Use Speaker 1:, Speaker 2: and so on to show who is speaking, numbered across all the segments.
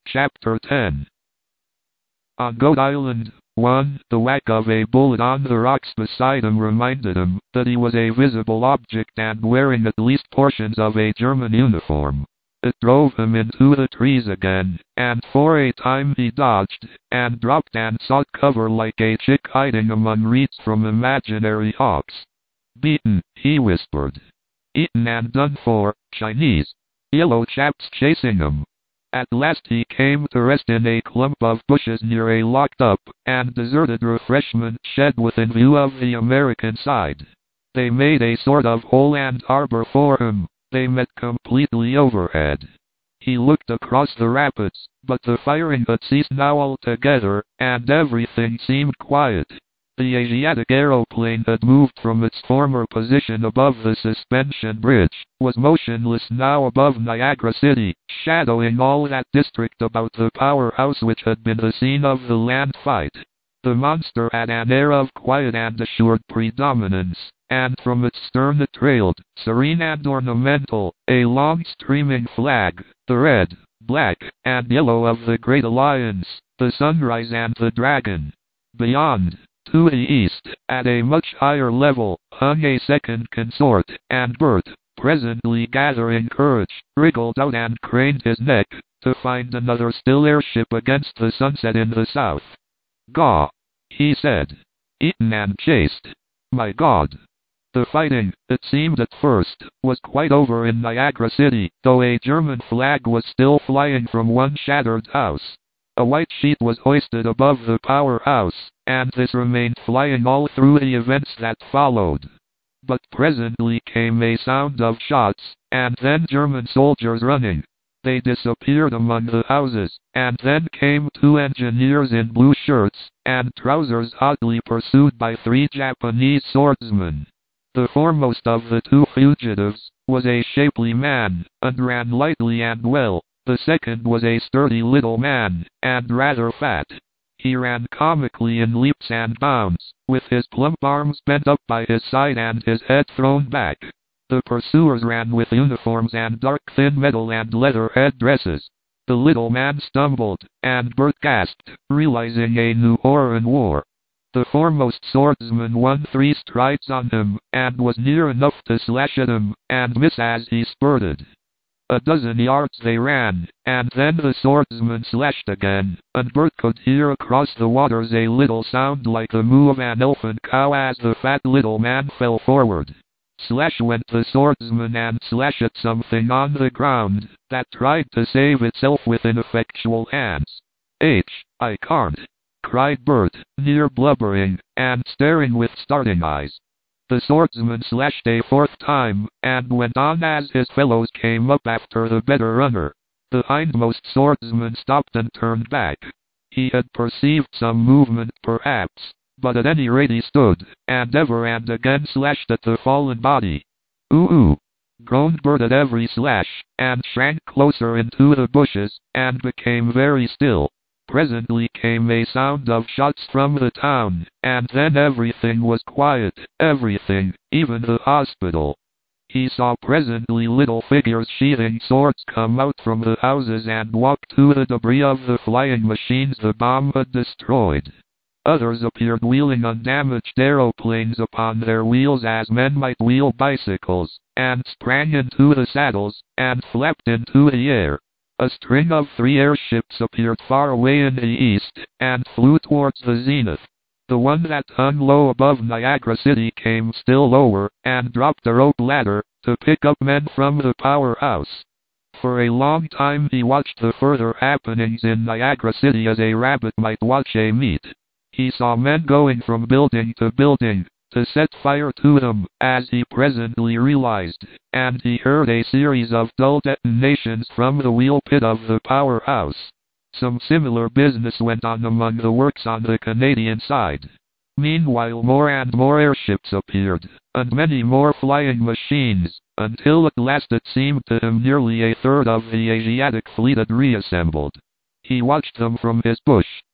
Speaker 1: Chapter 10. On Goat Island, 1. The whack of a bullet on the rocks beside him reminded him that he was a visible object and wearing at least portions of a German uniform. It drove him into the trees again, and for a time he dodged, and dropped and sought cover like a chick hiding among reeds from imaginary hawks. Beaten, he whispered. Eaten and done for, Chinese. Yellow chaps chasing him. At last he came to rest in a clump of bushes near a locked-up and deserted refreshment shed within view of the American side. They made a sort of hole and harbor for him. They met completely overhead. He looked across the rapids, but the firing had ceased now altogether, and everything seemed quiet. The Asiatic aeroplane had moved from its former position above the suspension bridge, was motionless now above Niagara City, shadowing all that district about the powerhouse which had been the scene of the land fight. The monster had an air of quiet and assured predominance, and from its stern it trailed, serene and ornamental, a long streaming flag, the red, black, and yellow of the Great Alliance, the sunrise and the dragon. Beyond, to the east, at a much higher level, hung a second consort, and Bert, presently gathering courage, wriggled out and craned his neck, to find another still airship against the sunset in the south. "Gaw," he said. "Eaten and chased. My God." The fighting, it seemed at first, was quite over in Niagara City, though a German flag was still flying from one shattered house. A white sheet was hoisted above the powerhouse, and this remained flying all through the events that followed. But presently came a sound of shots, and then German soldiers running. They disappeared among the houses, and then came 2 engineers in blue shirts and trousers hotly pursued by 3 Japanese swordsmen. The foremost of the 2 fugitives was a shapely man, and ran lightly and well. The second was a sturdy little man, and rather fat. He ran comically in leaps and bounds, with his plump arms bent up by his side and his head thrown back. The pursuers ran with uniforms and dark thin metal and leather headdresses. The little man stumbled, and Bert gasped, realizing a new horror in war. The foremost swordsman won 3 strides on him, and was near enough to slash at him, and miss as he spurted. A dozen yards they ran, and then the swordsman slashed again, and Bert could hear across the waters a little sound like the moo of an elfin cow as the fat little man fell forward. Slash went the swordsman and slash at something on the ground that tried to save itself with ineffectual hands. "I can't," cried Bert, near blubbering, and staring with starting eyes. The swordsman slashed a 4th time, and went on as his fellows came up after the better runner. The hindmost swordsman stopped and turned back. He had perceived some movement perhaps, but at any rate he stood, and ever and again slashed at the fallen body. "Ooh!" groaned Bert at every slash, and shrank closer into the bushes, and became very still. Presently came a sound of shots from the town, and then everything was quiet, everything, even the hospital. He saw presently little figures sheathing swords come out from the houses and walk to the debris of the flying machines the bomb had destroyed. Others appeared wheeling undamaged aeroplanes upon their wheels as men might wheel bicycles, and sprang into the saddles, and flapped into the air. A string of 3 airships appeared far away in the east, and flew towards the zenith. The one that hung low above Niagara City came still lower, and dropped a rope ladder, to pick up men from the powerhouse. For a long time he watched the further happenings in Niagara City as a rabbit might watch a meet. He saw men going from building to building, to set fire to them, as he presently realized, and he heard a series of dull detonations from the wheel pit of the powerhouse. Some similar business went on among the works on the Canadian side. Meanwhile more and more airships appeared, and many more flying machines, until at last it seemed to him nearly a third of the Asiatic fleet had reassembled. He watched them from his bush,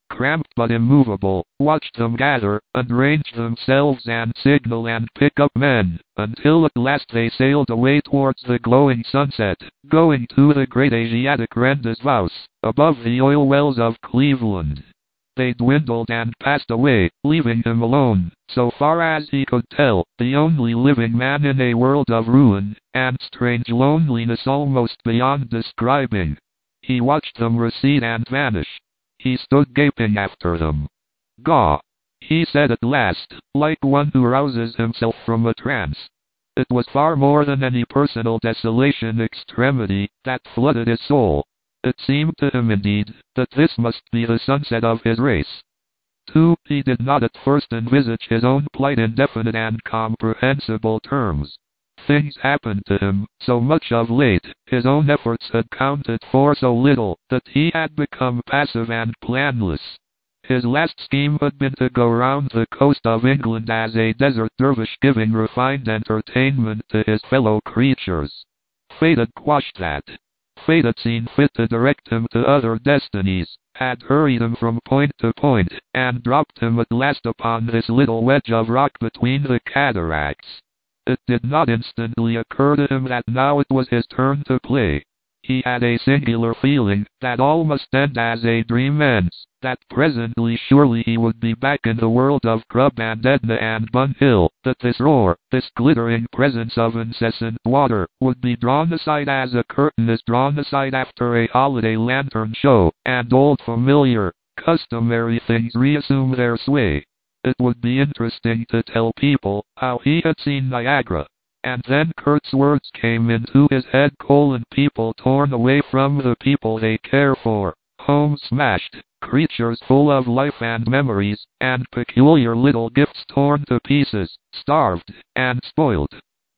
Speaker 1: cramped but immovable, watched them gather, and range themselves and signal and pick up men, until at last they sailed away towards the glowing sunset, going to the great Asiatic rendezvous, above the oil wells of Cleveland. They dwindled and passed away, leaving him alone, so far as he could tell, the only living man in a world of ruin, and strange loneliness almost beyond describing. He watched them recede and vanish. He stood gaping after them. "Gaw!" he said at last, like one who rouses himself from a trance. It was far more than any personal desolation extremity that flooded his soul. It seemed to him indeed, that this must be the sunset of his race. Too, he did not at first envisage his own plight in definite and comprehensible terms. Things happened to him, so much of late, his own efforts had counted for so little, that he had become passive and planless. His last scheme had been to go round the coast of England as a desert dervish giving refined entertainment to his fellow creatures. Fate had quashed that. Fate had seen fit to direct him to other destinies, had hurried him from point to point, and dropped him at last upon this little wedge of rock between the cataracts. It did not instantly occur to him that now it was his turn to play. He had a singular feeling that all must end as a dream ends, that presently surely he would be back in the world of Crub and Edna and Bun Hill, that this roar, this glittering presence of incessant water, would be drawn aside as a curtain is drawn aside after a holiday lantern show, and old familiar, customary things reassume their sway. It would be interesting to tell people how he had seen Niagara. And then Kurt's words came into his head: people torn away from the people they care for, homes smashed, creatures full of life and memories, and peculiar little gifts torn to pieces, starved, and spoiled.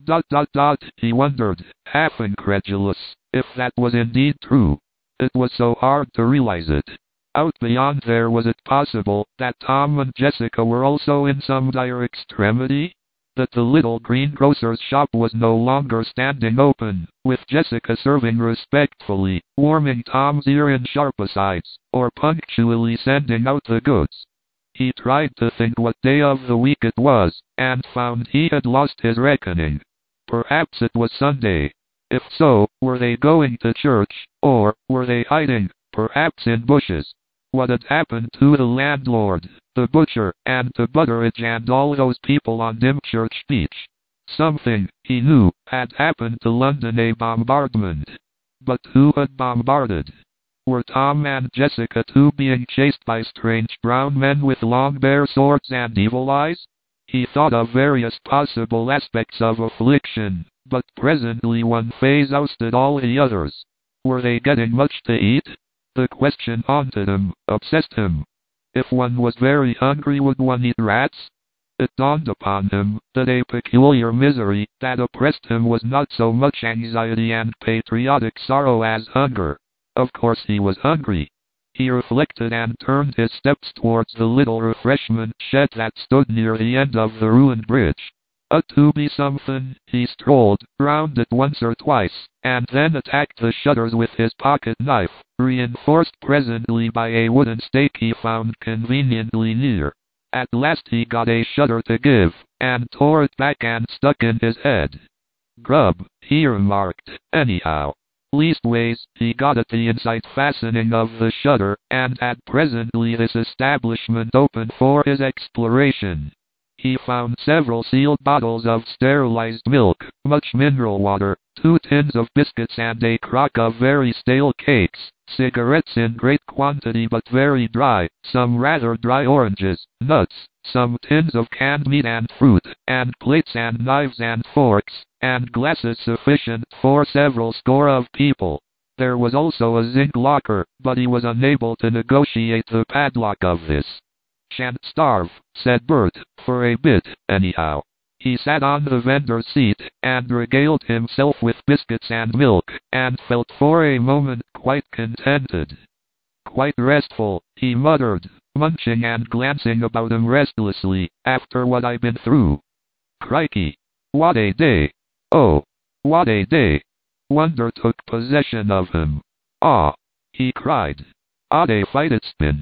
Speaker 1: He wondered, half incredulous, if that was indeed true. It was so hard to realize it. Out beyond there, was it possible that Tom and Jessica were also in some dire extremity? That the little greengrocer's shop was no longer standing open, with Jessica serving respectfully, warming Tom's ear in sharp asides, or punctually sending out the goods. He tried to think what day of the week it was, and found he had lost his reckoning. Perhaps it was Sunday. If so, were they going to church, or were they hiding, perhaps in bushes? What had happened to the landlord, the butcher, and to Butteridge and all those people on Dymchurch Beach? Something, he knew, had happened to London, a bombardment. But who had bombarded? Were Tom and Jessica too being chased by strange brown men with long bare swords and evil eyes? He thought of various possible aspects of affliction, but presently one phase ousted all the others. Were they getting much to eat? The question haunted him, obsessed him. If one was very hungry, would one eat rats? It dawned upon him that a peculiar misery that oppressed him was not so much anxiety and patriotic sorrow as hunger. Of course he was hungry. He reflected and turned his steps towards the little refreshment shed that stood near the end of the ruined bridge. To be something, he strolled round it once or twice, and then attacked the shutters with his pocket knife, reinforced presently by a wooden stake he found conveniently near. At last he got a shutter to give, and tore it back and stuck in his head. Grub, he remarked, anyhow. Leastways, he got at the inside fastening of the shutter, and had presently this establishment open for his exploration. He found several sealed bottles of sterilized milk, much mineral water, 2 tins of biscuits and a crock of very stale cakes, cigarettes in great quantity but very dry, some rather dry oranges, nuts, some tins of canned meat and fruit, and plates and knives and forks, and glasses sufficient for several score of people. There was also a zinc locker, but he was unable to negotiate the padlock of this. "Shan't starve," said Bert, "for a bit, anyhow." He sat on the vendor's seat, and regaled himself with biscuits and milk, and felt for a moment quite contented. "Quite restful," he muttered, munching and glancing about him restlessly, "after what I've been through. Crikey! What a day! Oh, what a day!" Wonder took possession of him. "Ah!" he cried. "Odd a fight it's been.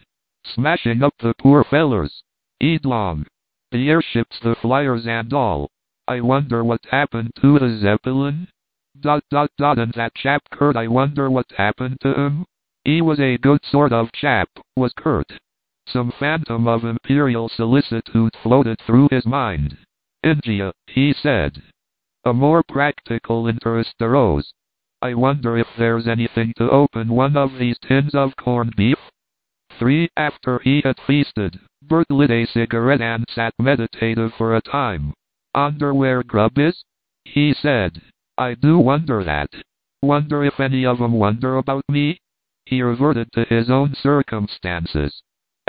Speaker 1: smashing up the poor fellers. Eidlong. The airships, the flyers and all. I wonder what happened to the Zeppelin? ... And that chap Kurt, I wonder what happened to him? He was a good sort of chap, was Kurt. Some phantom of imperial solicitude floated through his mind. India, he said. A more practical interest arose. I wonder if there's anything to open one of these tins of corned beef? 3. After he had feasted, Bert lit a cigarette and sat meditative for a time. Wonder where Grub is? He said. I do wonder that. Wonder if any of 'em wonder about me? He reverted to his own circumstances.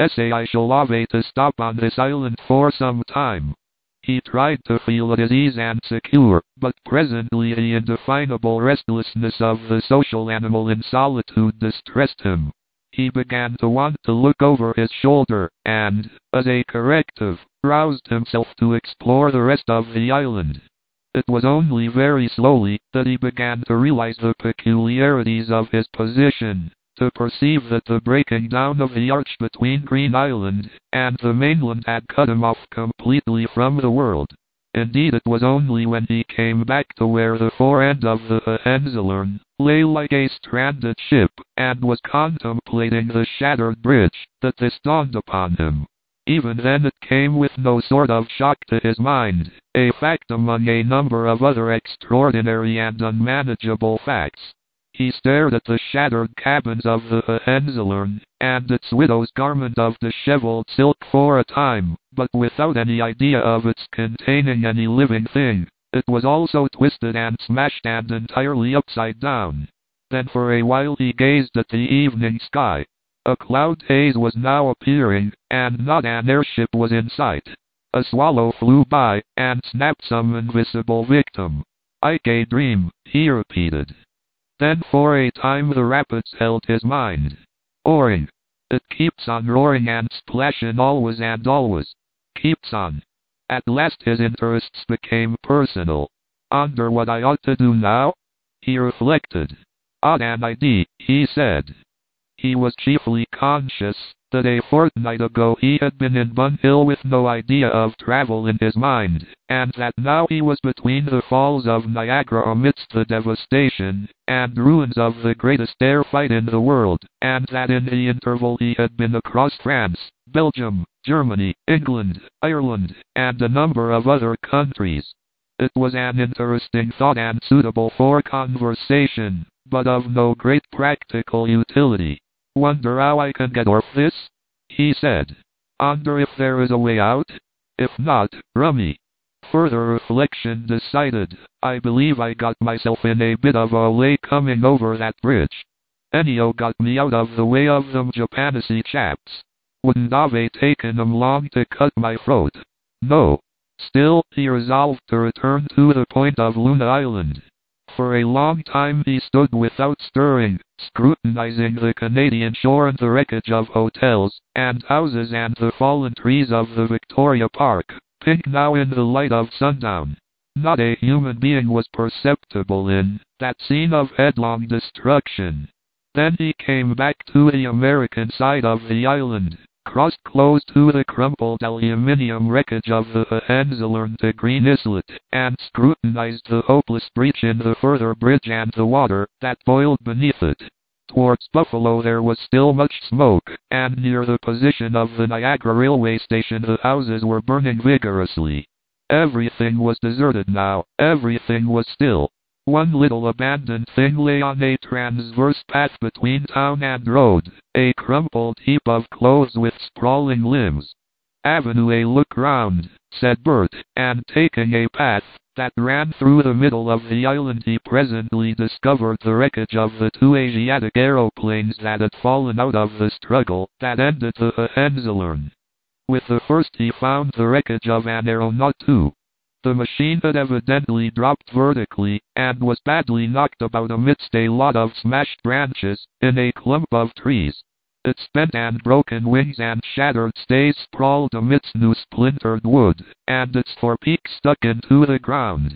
Speaker 1: I shall have to stop on this island for some time. He tried to feel at his ease and secure, but presently the indefinable restlessness of the social animal in solitude distressed him. He began to want to look over his shoulder, and, as a corrective, roused himself to explore the rest of the island. It was only very slowly that he began to realize the peculiarities of his position, to perceive that the breaking down of the arch between Green Island and the mainland had cut him off completely from the world. Indeed, it was only when he came back to where the forend of the Hohenzollern lay like a stranded ship, and was contemplating the shattered bridge, that this dawned upon him. Even then it came with no sort of shock to his mind, a fact among a number of other extraordinary and unmanageable facts. He stared at the shattered cabins of the Hohenzollern, and its widow's garment of disheveled silk for a time, but without any idea of its containing any living thing. It was also twisted and smashed and entirely upside down. Then for a while he gazed at the evening sky. A cloud haze was now appearing, and not an airship was in sight. A swallow flew by, and snapped some invisible victim. Like a dream, he repeated. Then for a time the rapids held his mind. Roaring. It keeps on roaring and splashing always and always. Keeps on. At last his interests became personal. Wonder what I ought to do now? He reflected. Odd an idea, he said. He was chiefly conscious that a fortnight ago he had been in Bun Hill with no idea of travel in his mind, and that now he was between the Falls of Niagara amidst the devastation and ruins of the greatest air fight in the world, and that in the interval he had been across France, Belgium, Germany, England, Ireland, and a number of other countries. It was an interesting thought and suitable for conversation, but of no great practical utility. Wonder how I can get off this? He said. Wonder if there is a way out? If not, rummy. Further reflection decided, I believe I got myself in a bit of a way coming over that bridge. Anyhow got me out of the way of them Japanesy chaps. Wouldn't have taken 'em long to cut my throat. No. Still, he resolved to return to the point of Luna Island. For a long time he stood without stirring, scrutinizing the Canadian shore and the wreckage of hotels and houses and the fallen trees of the Victoria Park, pink now in the light of sundown. Not a human being was perceptible in that scene of headlong destruction. Then he came back to the American side of the island, crossed close to the crumpled aluminium wreckage of the Hohenzollern to Green Islet, and scrutinized the hopeless breach in the further bridge and the water that boiled beneath it. Towards Buffalo there was still much smoke, and near the position of the Niagara railway station the houses were burning vigorously. Everything was deserted now, everything was still. One little abandoned thing lay on a transverse path between town and road, a crumpled heap of clothes with sprawling limbs. Avenue A, look round, said Bert, and taking a path that ran through the middle of the island he presently discovered the wreckage of the 2 Asiatic aeroplanes that had fallen out of the struggle that ended the Hohenzollern. With the first he found the wreckage of an aeronaut too. The machine had evidently dropped vertically, and was badly knocked about amidst a lot of smashed branches, in a clump of trees. Its bent and broken wings and shattered stays sprawled amidst new splintered wood, and its forepeak stuck into the ground.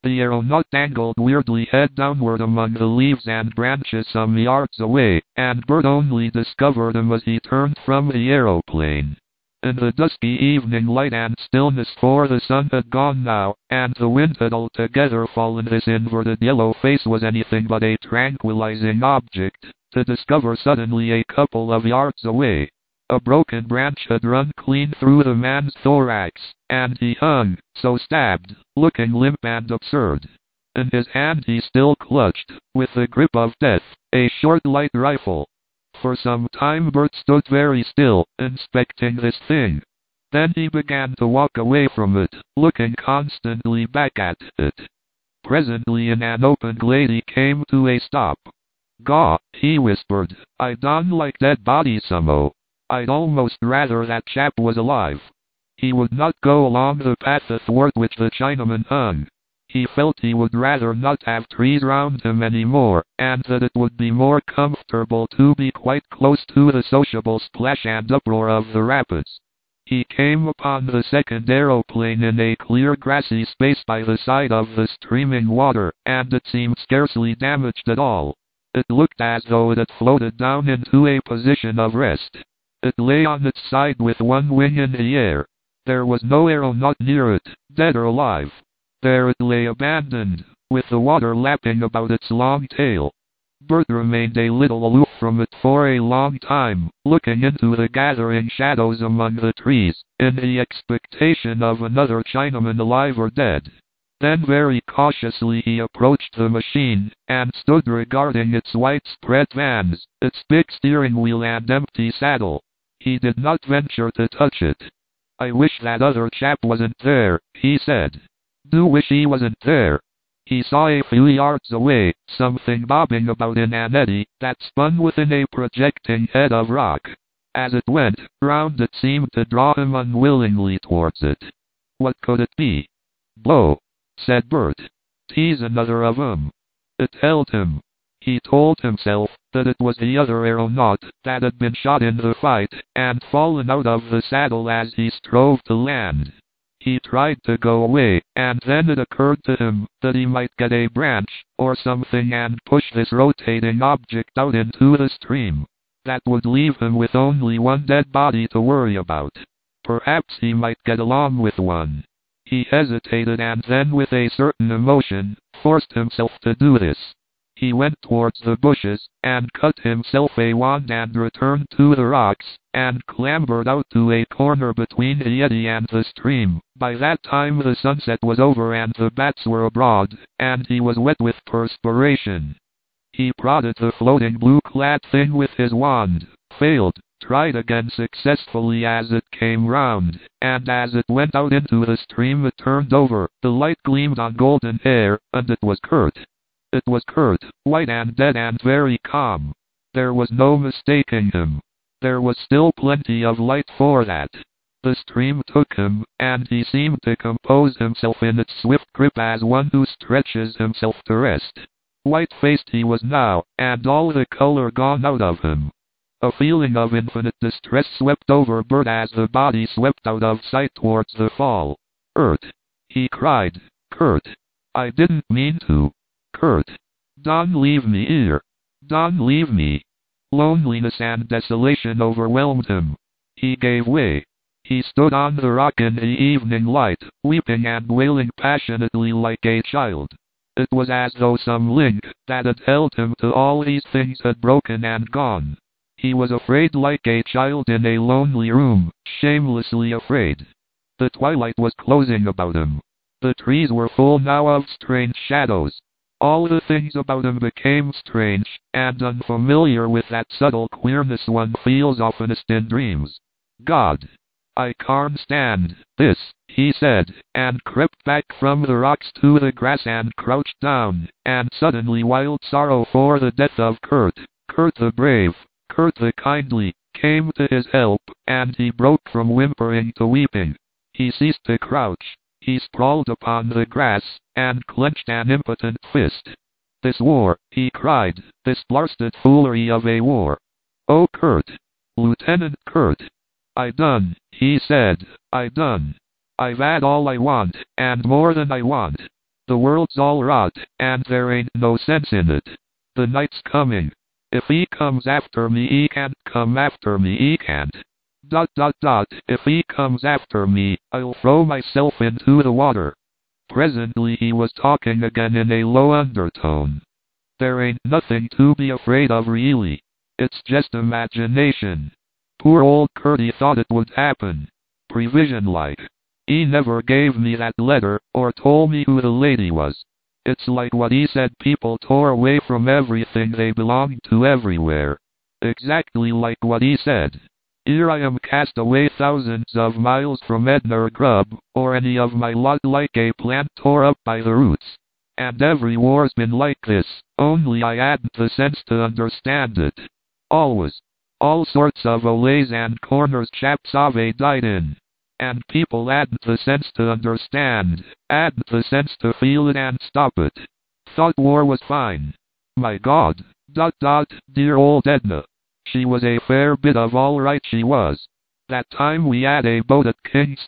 Speaker 1: The aeronaut dangled weirdly head downward among the leaves and branches some yards away, and Bert only discovered him as he turned from the aeroplane. In the dusky evening light and stillness, for the sun had gone now, and the wind had altogether fallen, this inverted yellow face was anything but a tranquilizing object to discover suddenly a couple of yards away. A broken branch had run clean through the man's thorax, and he hung, so stabbed, looking limp and absurd. In his hand he still clutched, with the grip of death, a short light rifle. For some time Bert stood very still, inspecting this thing. Then he began to walk away from it, looking constantly back at it. Presently in an open glade he came to a stop. "Gaw," he whispered, "I don't like dead bodies somehow. I'd almost rather that chap was alive." He would not go along the path athwart which the Chinaman hung. He felt he would rather not have trees round him any more, and that it would be more comfortable to be quite close to the sociable splash and uproar of the rapids. He came upon the second aeroplane in a clear grassy space by the side of the streaming water, and it seemed scarcely damaged at all. It looked as though it had floated down into a position of rest. It lay on its side with one wing in the air. There was no aeronaut near it, dead or alive. There it lay abandoned, with the water lapping about its long tail. Bert remained a little aloof from it for a long time, looking into the gathering shadows among the trees, in the expectation of another Chinaman alive or dead. Then very cautiously he approached the machine, and stood regarding its widespread vans, its big steering wheel and empty saddle. He did not venture to touch it. "I wish that other chap wasn't there," he said. "Do wish he wasn't there." He saw a few yards away, something bobbing about in an eddy, that spun within a projecting head of rock. As it went round it seemed to draw him unwillingly towards it. What could it be? "Blow," said Bert. "'Tis another of 'em." It held him. He told himself that it was the other aeronaut that had been shot in the fight, and fallen out of the saddle as he strove to land. He tried to go away, and then it occurred to him that he might get a branch, or something, and push this rotating object out into the stream. That would leave him with only one dead body to worry about. Perhaps he might get along with one. He hesitated, and then with a certain emotion, forced himself to do this. He went towards the bushes, and cut himself a wand and returned to the rocks, and clambered out to a corner between the eddy and the stream. By that time the sunset was over and the bats were abroad, and he was wet with perspiration. He prodded the floating blue-clad thing with his wand, failed, tried again successfully as it came round, and as it went out into the stream it turned over, the light gleamed on golden hair, and it was Kurt. It was Kurt, white and dead and very calm. There was no mistaking him. There was still plenty of light for that. The stream took him, and he seemed to compose himself in its swift grip as one who stretches himself to rest. White-faced he was now, and all the color gone out of him. A feeling of infinite distress swept over Bert as the body swept out of sight towards the fall. "Kurt!" he cried. "Kurt! I didn't mean to. Kurt! Don't leave me here. Don't leave me." Loneliness and desolation overwhelmed him. He gave way. He stood on the rock in the evening light, weeping and wailing passionately like a child. It was as though some link that had held him to all these things had broken and gone. He was afraid like a child in a lonely room, shamelessly afraid. The twilight was closing about him. The trees were full now of strange shadows. All the things about him became strange and unfamiliar with that subtle queerness one feels oftenest in dreams. "God! I can't stand this," he said, and crept back from the rocks to the grass and crouched down, and suddenly wild sorrow for the death of Kurt the brave, Kurt the kindly, came to his help, and he broke from whimpering to weeping. He ceased to crouch. He sprawled upon the grass, and clenched an impotent fist. "This war," he cried, "this blasted foolery of a war. Oh, Kurt! Lieutenant Kurt! I done," he said, "I done. I've had all I want, and more than I want. The world's all rot, and there ain't no sense in it. The night's coming. If he comes after me, he can't come after me, he can't. ... If he comes after me, I'll throw myself into the water. Presently he was talking again in a low undertone. There ain't nothing to be afraid of really. It's just imagination. Poor old Curdy thought it would happen. Prevision-like. He never gave me that letter, or told me who the lady was. It's like what he said, people tore away from everything they belonged to everywhere. Exactly like what he said. Here I am cast away thousands of miles from Edna or Grub, or any of my lot, like a plant tore up by the roots. And every war's been like this, only I hadn't the sense to understand it. Always. All sorts of olays and corners chaps have died in. And people hadn't the sense to understand, hadn't the sense to feel it and stop it. Thought war was fine. My God. ... Dear old Edna. She was a fair bit of all right, she was. That time we had a boat at Kingston. ...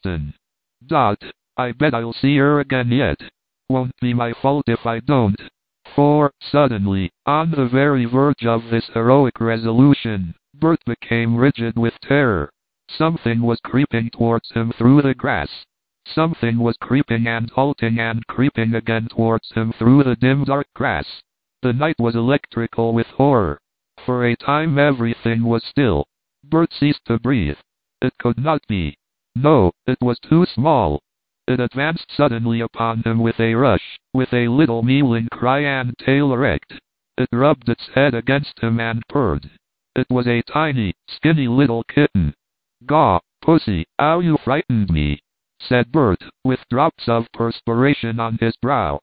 Speaker 1: I bet I'll see her again yet. Won't be my fault if I don't. For, suddenly, on the very verge of this heroic resolution, Bert became rigid with terror. Something was creeping towards him through the grass. Something was creeping and halting and creeping again towards him through the dim dark grass. The night was electrical with horror. For a time everything was still. Bert ceased to breathe. It could not be. No, it was too small. It advanced suddenly upon him with a rush, with a little mealing cry and tail erect. It rubbed its head against him and purred. It was a tiny, skinny little kitten. "Gaw, pussy, how you frightened me," said Bert, with drops of perspiration on his brow.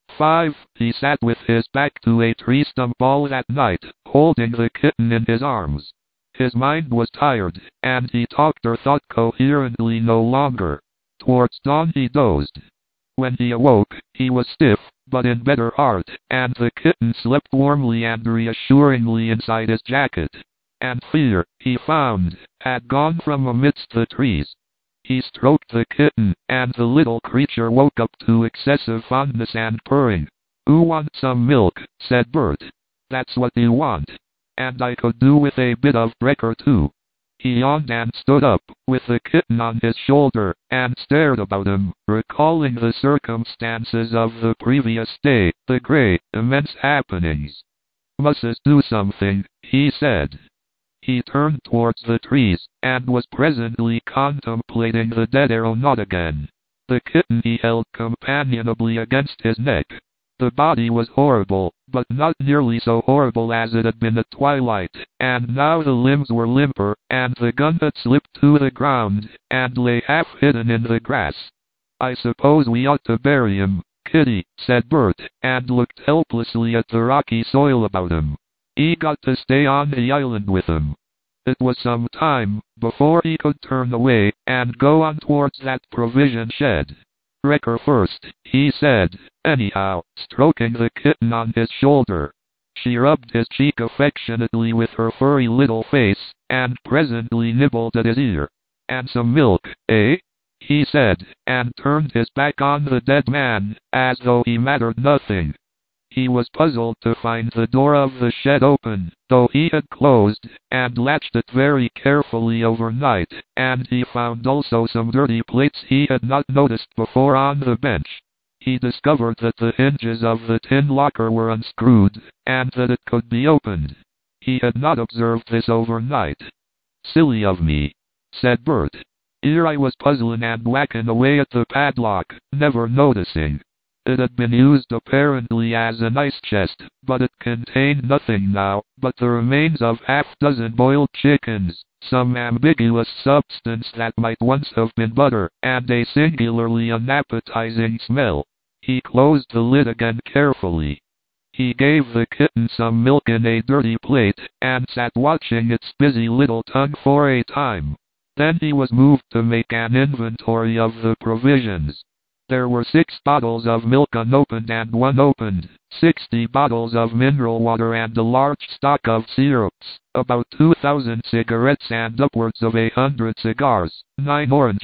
Speaker 1: 5. He sat with his back to a tree stump all that night, holding the kitten in his arms. His mind was tired, and he talked or thought coherently no longer. Towards dawn he dozed. When he awoke, he was stiff, but in better heart, and the kitten slept warmly and reassuringly inside his jacket. And fear, he found, had gone from amidst the trees. He stroked the kitten, and the little creature woke up to excessive fondness and purring. "Oo want some milk," said Bert. "That's what you want. And I could do with a bit of brekker too." He yawned and stood up, with the kitten on his shoulder, and stared about him, recalling the circumstances of the previous day, the great, immense happenings. "Musses do something," he said. He turned towards the trees, and was presently contemplating the dead aeronaut again. The kitten he held companionably against his neck. The body was horrible, but not nearly so horrible as it had been at twilight, and now the limbs were limper, and the gun had slipped to the ground, and lay half hidden in the grass. "I suppose we ought to bury him, Kitty," said Bert, and looked helplessly at the rocky soil about him. He got to stay on the island with him. It was some time before he could turn away and go on towards that provision shed. "Wrecker first," he said, anyhow, stroking the kitten on his shoulder. She rubbed his cheek affectionately with her furry little face, and presently nibbled at his ear. "And some milk, eh?" he said, and turned his back on the dead man, as though he mattered nothing. He was puzzled to find the door of the shed open, though he had closed and latched it very carefully overnight, and he found also some dirty plates he had not noticed before on the bench. He discovered that the hinges of the tin locker were unscrewed, and that it could be opened. He had not observed this overnight. "Silly of me," said Bert. "Here I was puzzling and whacking away at the padlock, never noticing. It had been used apparently as an ice chest, but it contained nothing now but the remains of half-dozen boiled chickens, some ambiguous substance that might once have been butter, and a singularly unappetizing smell." He closed the lid again carefully. He gave the kitten some milk in a dirty plate, and sat watching its busy little tongue for a time. Then he was moved to make an inventory of the provisions. There were 6 bottles of milk unopened and 1 opened, 60 bottles of mineral water and a large stock of syrups, about 2,000 cigarettes and upwards of 100 cigars, 9 oranges,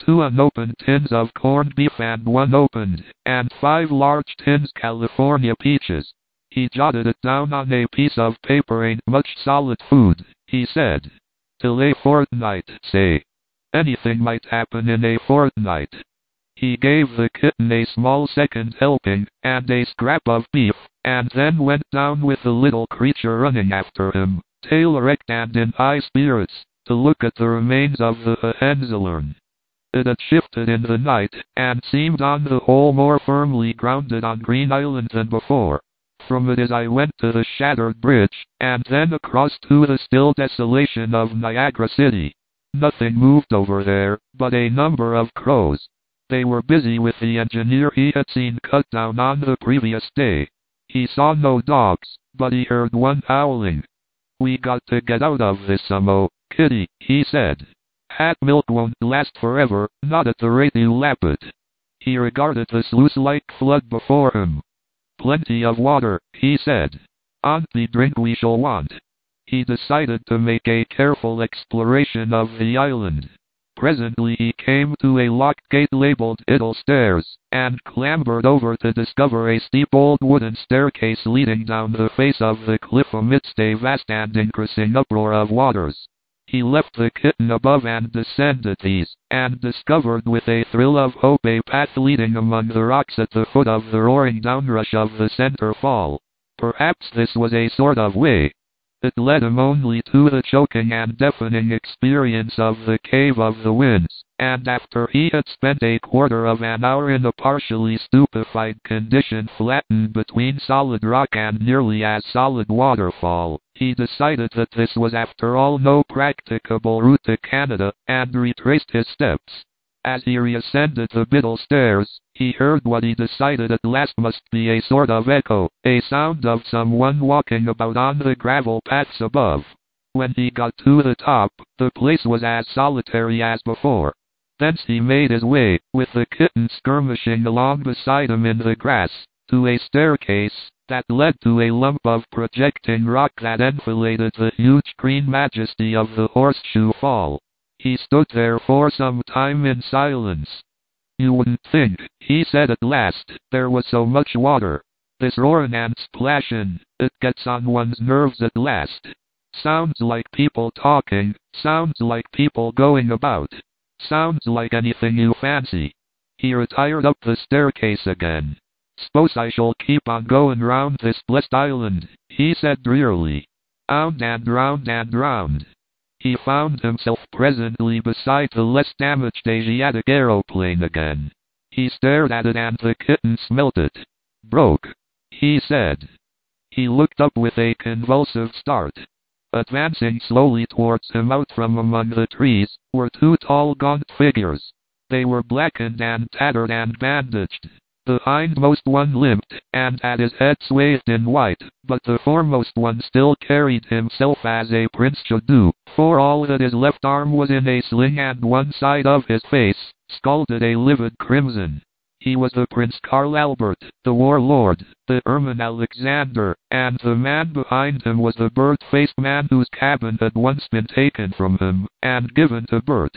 Speaker 1: 2 unopened tins of corned beef and 1 opened, and 5 large tins California peaches. He jotted it down on a piece of paper. Ain't much solid food, he said. Till a fortnight, say. Anything might happen in a fortnight. He gave the kitten a small second helping, and a scrap of beef, and then went down with the little creature running after him, tail erect and in high spirits, to look at the remains of the Hohenzollern. It had shifted in the night, and seemed on the whole more firmly grounded on Green Island than before. From it as I went to the shattered bridge, and then across to the still desolation of Niagara City. Nothing moved over there, but a number of crows. They were busy with the engineer he had seen cut down on the previous day. He saw no dogs, but he heard one howling. We got to get out of this somehow, Kitty, he said. Hat milk won't last forever, not at the rate you lap it. He regarded the sluice-like flood before him. Plenty of water, he said. On the drink we shall want. He decided to make a careful exploration of the island. Presently he came to a locked gate labeled Idle Stairs, and clambered over to discover a steep old wooden staircase leading down the face of the cliff amidst a vast and increasing uproar of waters. He left the kitten above and descended these, and discovered with a thrill of hope a path leading among the rocks at the foot of the roaring downrush of the center fall. Perhaps this was a sort of way. It led him only to the choking and deafening experience of the Cave of the Winds, and after he had spent a quarter of an hour in a partially stupefied condition flattened between solid rock and nearly as solid waterfall, he decided that this was after all no practicable route to Canada, and retraced his steps. As he reascended the Biddle Stairs, he heard what he decided at last must be a sort of echo, a sound of someone walking about on the gravel paths above. When he got to the top, the place was as solitary as before. Thence he made his way, with the kitten skirmishing along beside him in the grass, to a staircase that led to a lump of projecting rock that enfiladed the huge green majesty of the Horseshoe Fall. He stood there for some time in silence. You wouldn't think, he said at last, there was so much water. This roaring and splashing, it gets on one's nerves at last. Sounds like people talking, sounds like people going about. Sounds like anything you fancy. He retired up the staircase again. Suppose I shall keep on going round this blessed island, he said drearily. Round and round and round. He found himself presently beside the less damaged Asiatic aeroplane again. He stared at it and the kitten smelt it. Broke, he said. He looked up with a convulsive start. Advancing slowly towards him out from among the trees, were 2 tall gaunt figures. They were blackened and tattered and bandaged. The hindmost one limped, and had his head swathed in white, but the foremost one still carried himself as a prince should do, for all that his left arm was in a sling and one side of his face scalded a livid crimson. He was the Prince Karl Albert, the warlord, the Ermine Alexander, and the man behind him was the bird-faced man whose cabin had once been taken from him, and given to Bert.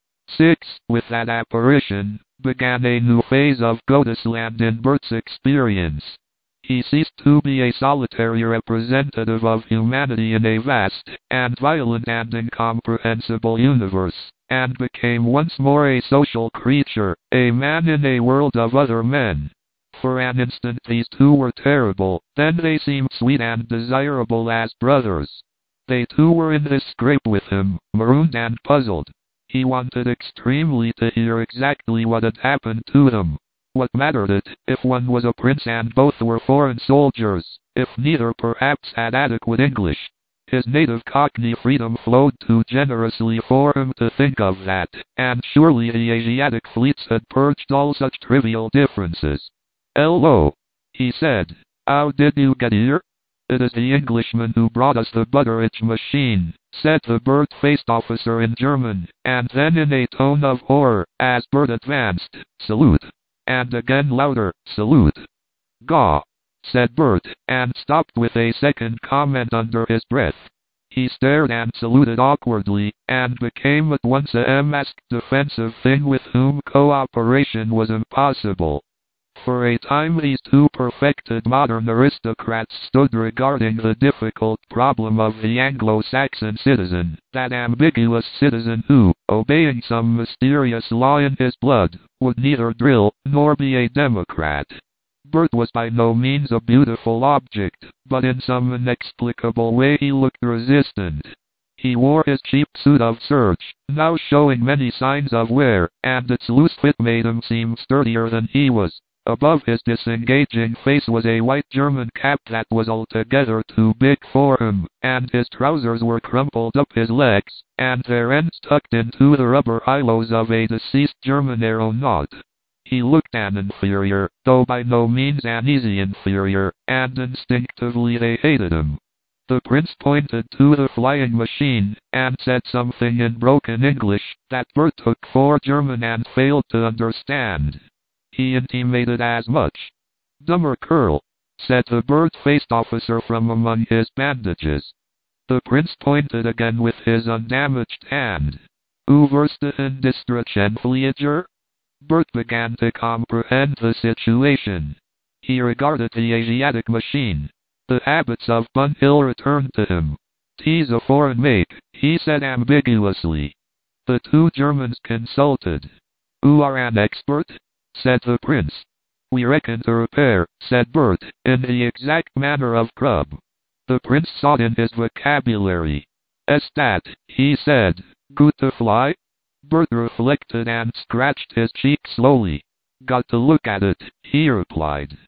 Speaker 1: 6. With that apparition, began a new phase of Godesland in Bert's experience. He ceased to be a solitary representative of humanity in a vast, and violent and incomprehensible universe, and became once more a social creature, a man in a world of other men. For an instant these 2 were terrible, then they seemed sweet and desirable as brothers. They too were in this scrape with him, marooned and puzzled. He wanted extremely to hear exactly what had happened to them. What mattered it, if one was a prince and both were foreign soldiers, if neither perhaps had adequate English? His native Cockney freedom flowed too generously for him to think of that, and surely the Asiatic fleets had purged all such trivial differences. "Hello," he said. "How did you get here?" "It is the Englishman who brought us the Butteridge machine," said the bird-faced officer in German, and then in a tone of horror, as Bert advanced, "Salute." And again louder, "Salute." "Gaw," said Bert, and stopped with a second comment under his breath. He stared and saluted awkwardly, and became at once a masked defensive thing with whom cooperation was impossible. For a time these two perfected modern aristocrats stood regarding the difficult problem of the Anglo-Saxon citizen, that ambiguous citizen who, obeying some mysterious law in his blood, would neither drill nor be a democrat. Bert was by no means a beautiful object, but in some inexplicable way he looked resistant. He wore his cheap suit of serge, now showing many signs of wear, and its loose fit made him seem sturdier than he was. Above his disengaging face was a white German cap that was altogether too big for him, and his trousers were crumpled up his legs, and their ends tucked into the rubber highlows of a deceased German aeronaut. He looked an inferior, though by no means an easy inferior, and instinctively they hated him. The prince pointed to the flying machine, and said something in broken English, that Bert took for German and failed to understand. He intimated as much. "Dummer Kerl," said the bird-faced officer from among his bandages. The prince pointed again with his undamaged hand. "U verstehen die Strachenflieger?" Bert began to comprehend the situation. He regarded the Asiatic machine. The habits of Bunhill returned to him. "'Tis a foreign make," he said ambiguously. The two Germans consulted. "You are an expert?" said the prince. "We reckon to repair," said Bert, in the exact manner of Krupp. The prince sought in his vocabulary. "Estat," he said. "Good to fly?" Bert reflected and scratched his cheek slowly. "Got to look at it," he replied.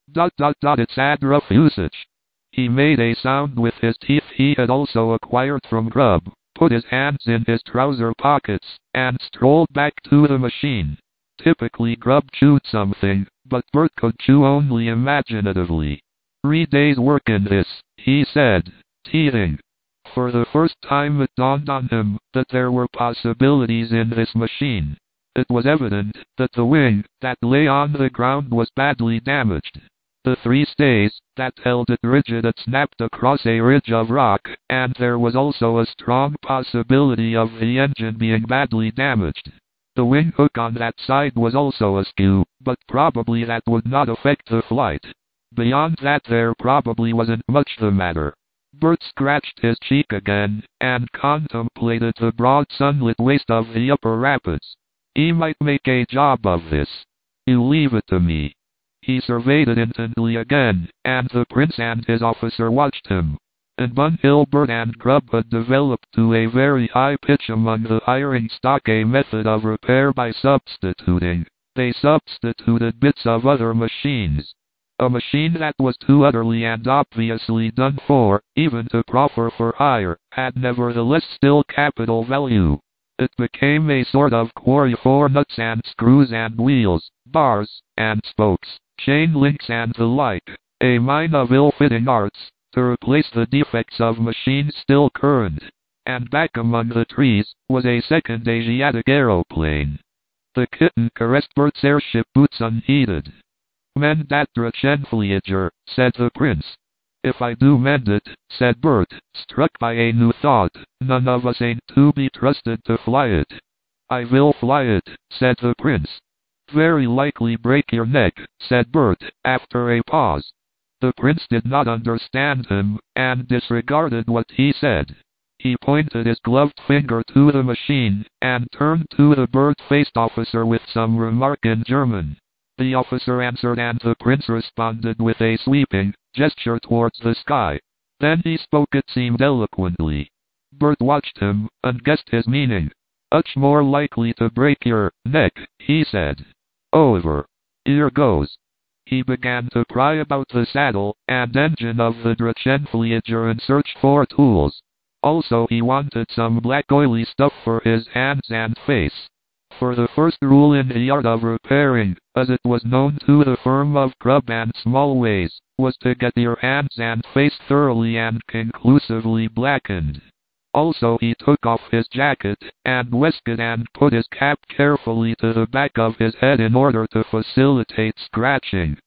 Speaker 1: It's ad rough usage." He made a sound with his teeth he had also acquired from Grubb, put his hands in his trouser pockets, and strolled back to the machine. Typically Grubb chewed something, but Bert could chew only imaginatively. 3 days' work in this, he said, teething. For the first time it dawned on him that there were possibilities in this machine. It was evident that the wing that lay on the ground was badly damaged. The 3 stays that held it rigid had snapped across a ridge of rock, and there was also a strong possibility of the engine being badly damaged. The wing hook on that side was also askew, but probably that would not affect the flight. Beyond that there probably wasn't much the matter. Bert scratched his cheek again, and contemplated the broad sunlit waste of the upper rapids. He might make a job of this. "You leave it to me." He surveyed it intently again, and the prince and his officer watched him. In Bunhill, Bert and Grubb had developed to a very high pitch among the hiring stock a method of repair by substituting. They substituted bits of other machines. A machine that was too utterly and obviously done for, even to proffer for hire, had nevertheless still capital value. It became a sort of quarry for nuts and screws and wheels, bars, and spokes, chain links and the like, a mine of ill-fitting arts, to replace the defects of machines still current. And back among the trees was a second Asiatic aeroplane. The kitten caressed Bert's airship boots unheeded. "Mend that Drachenflieger," said the prince. "If I do mend it," said Bert, struck by a new thought, "none of us ain't to be trusted to fly it." "I will fly it," said the prince. "Very likely break your neck," said Bert, after a pause. The prince did not understand him, and disregarded what he said. He pointed his gloved finger to the machine, and turned to the bird-faced officer with some remark in German. The officer answered and the prince responded with a sweeping gesture towards the sky. Then he spoke, it seemed eloquently. Bert watched him, and guessed his meaning. "Much more likely to break your neck," he said. "Over. Here goes." He began to pry about the saddle and engine of the Drachenflieger in search for tools. Also he wanted some black oily stuff for his hands and face. For the first rule in the art of repairing, as it was known to the firm of Grubb and Smallways, was to get your hands and face thoroughly and conclusively blackened. Also he took off his jacket and waistcoat and put his cap carefully to the back of his head in order to facilitate scratching.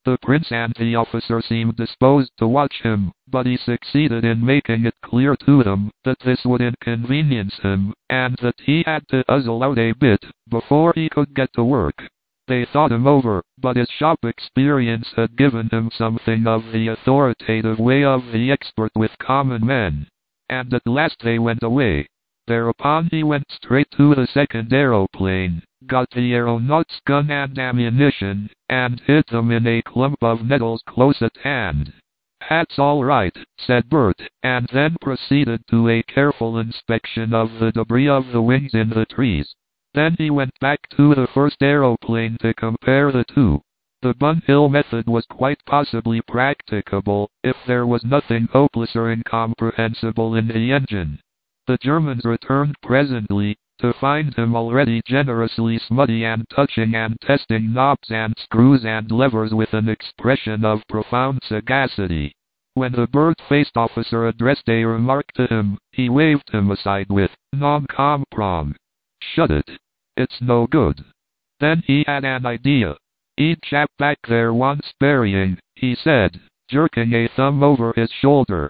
Speaker 1: The prince and the officer seemed disposed to watch him, but he succeeded in making it clear to them that this would inconvenience him, and that he had to guzzle out a bit before he could get to work. They thought him over, but his shop experience had given him something of the authoritative way of the expert with common men. And at last they went away. Thereupon he went straight to the second aeroplane, got the aeronaut's gun and ammunition, and hid them in a clump of nettles close at hand. "That's all right," said Bert, and then proceeded to a careful inspection of the debris of the wings in the trees. Then he went back to the first aeroplane to compare the two. The Bun Hill method was quite possibly practicable, if there was nothing hopeless or incomprehensible in the engine. The Germans returned presently, to find him already generously smutty and touching and testing knobs and screws and levers with an expression of profound sagacity. When the bird-faced officer addressed a remark to him, he waved him aside with, "Non comprend. Shut it. It's no good." Then he had an idea. "'Ead chap back there wants burying," he said, jerking a thumb over his shoulder.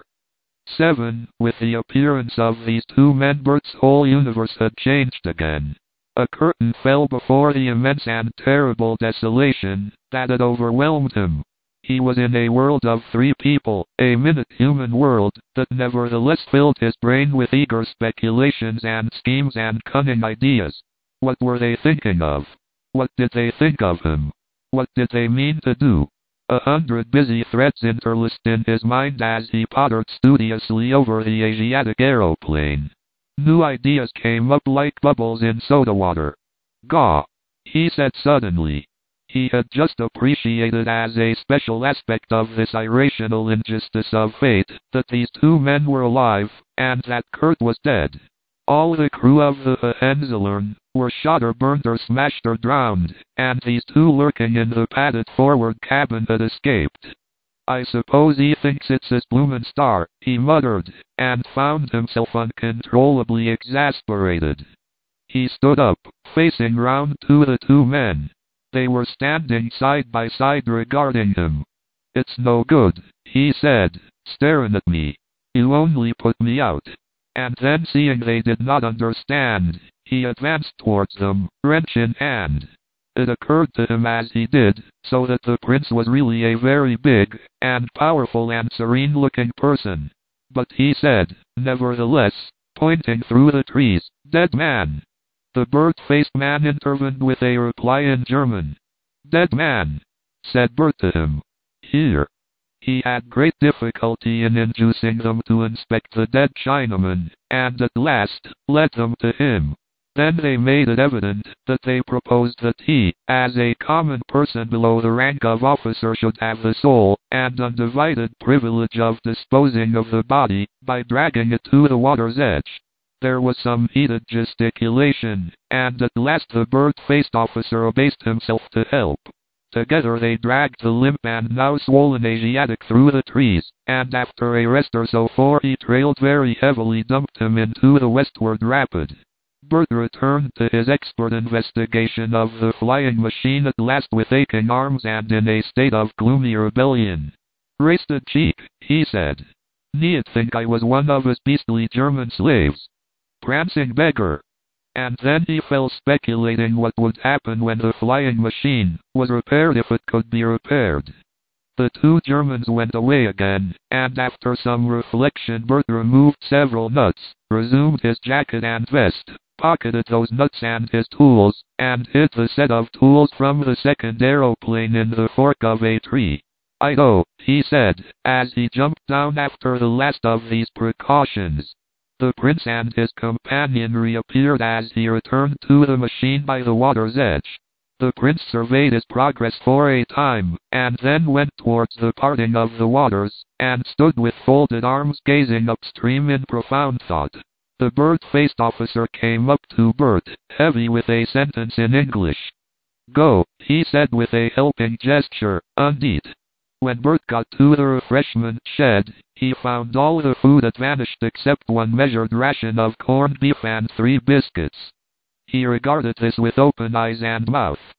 Speaker 1: 7. With the appearance of these two men, Bert's whole universe had changed again. A curtain fell before the immense and terrible desolation that had overwhelmed him. He was in a world of three people, a minute human world, that nevertheless filled his brain with eager speculations and schemes and cunning ideas. What were they thinking of? What did they think of him? What did they mean to do? 100 busy threads interlaced in his mind as he pottered studiously over the Asiatic aeroplane. New ideas came up like bubbles in soda water. "Gaw!" he said suddenly. He had just appreciated as a special aspect of this irrational injustice of fate that these two men were alive, and that Kurt was dead. All the crew of the Hohenzollern were shot or burned or smashed or drowned, and these two lurking in the padded forward cabin had escaped. "I suppose he thinks it's his bloomin' star," he muttered, and found himself uncontrollably exasperated. He stood up, facing round to the two men. They were standing side by side regarding him. "It's no good," he said, staring at me. "You only put me out." And then, seeing they did not understand, he advanced towards them, wrench in hand. It occurred to him as he did so that the prince was really a very big, and powerful and serene-looking person. But he said, nevertheless, pointing through the trees, "Dead man." The bird-faced man intervened with a reply in German. "Dead man," said Bert to him. "Here." He had great difficulty in inducing them to inspect the dead Chinaman, and at last led them to him. Then they made it evident that they proposed that he, as a common person below the rank of officer, should have the sole and undivided privilege of disposing of the body by dragging it to the water's edge. There was some heated gesticulation, and at last the bird-faced officer abased himself to help. Together they dragged the limp and now swollen Asiatic through the trees, and after a rest or so, for he trailed very heavily, dumped him into the westward rapid. Bert returned to his expert investigation of the flying machine at last with aching arms and in a state of gloomy rebellion. "Wasted cheek," he said. "Ne'd think I was one of his beastly German slaves. Prancing beggar." And then he fell speculating what would happen when the flying machine was repaired, if it could be repaired. The two Germans went away again, and after some reflection Bert removed several nuts, resumed his jacket and vest, pocketed those nuts and his tools, and hid the set of tools from the second aeroplane in the fork of a tree. "I go," he said, as he jumped down after the last of these precautions. The prince and his companion reappeared as he returned to the machine by the water's edge. The prince surveyed his progress for a time, and then went towards the parting of the waters, and stood with folded arms gazing upstream in profound thought. The bird-faced officer came up to Bert, heavy with a sentence in English. "Go," he said with a helping gesture, "uneat." When Bert got to the refreshment shed, he found all the food had vanished except one measured ration of corned beef and 3 biscuits. He regarded this with open eyes and mouth.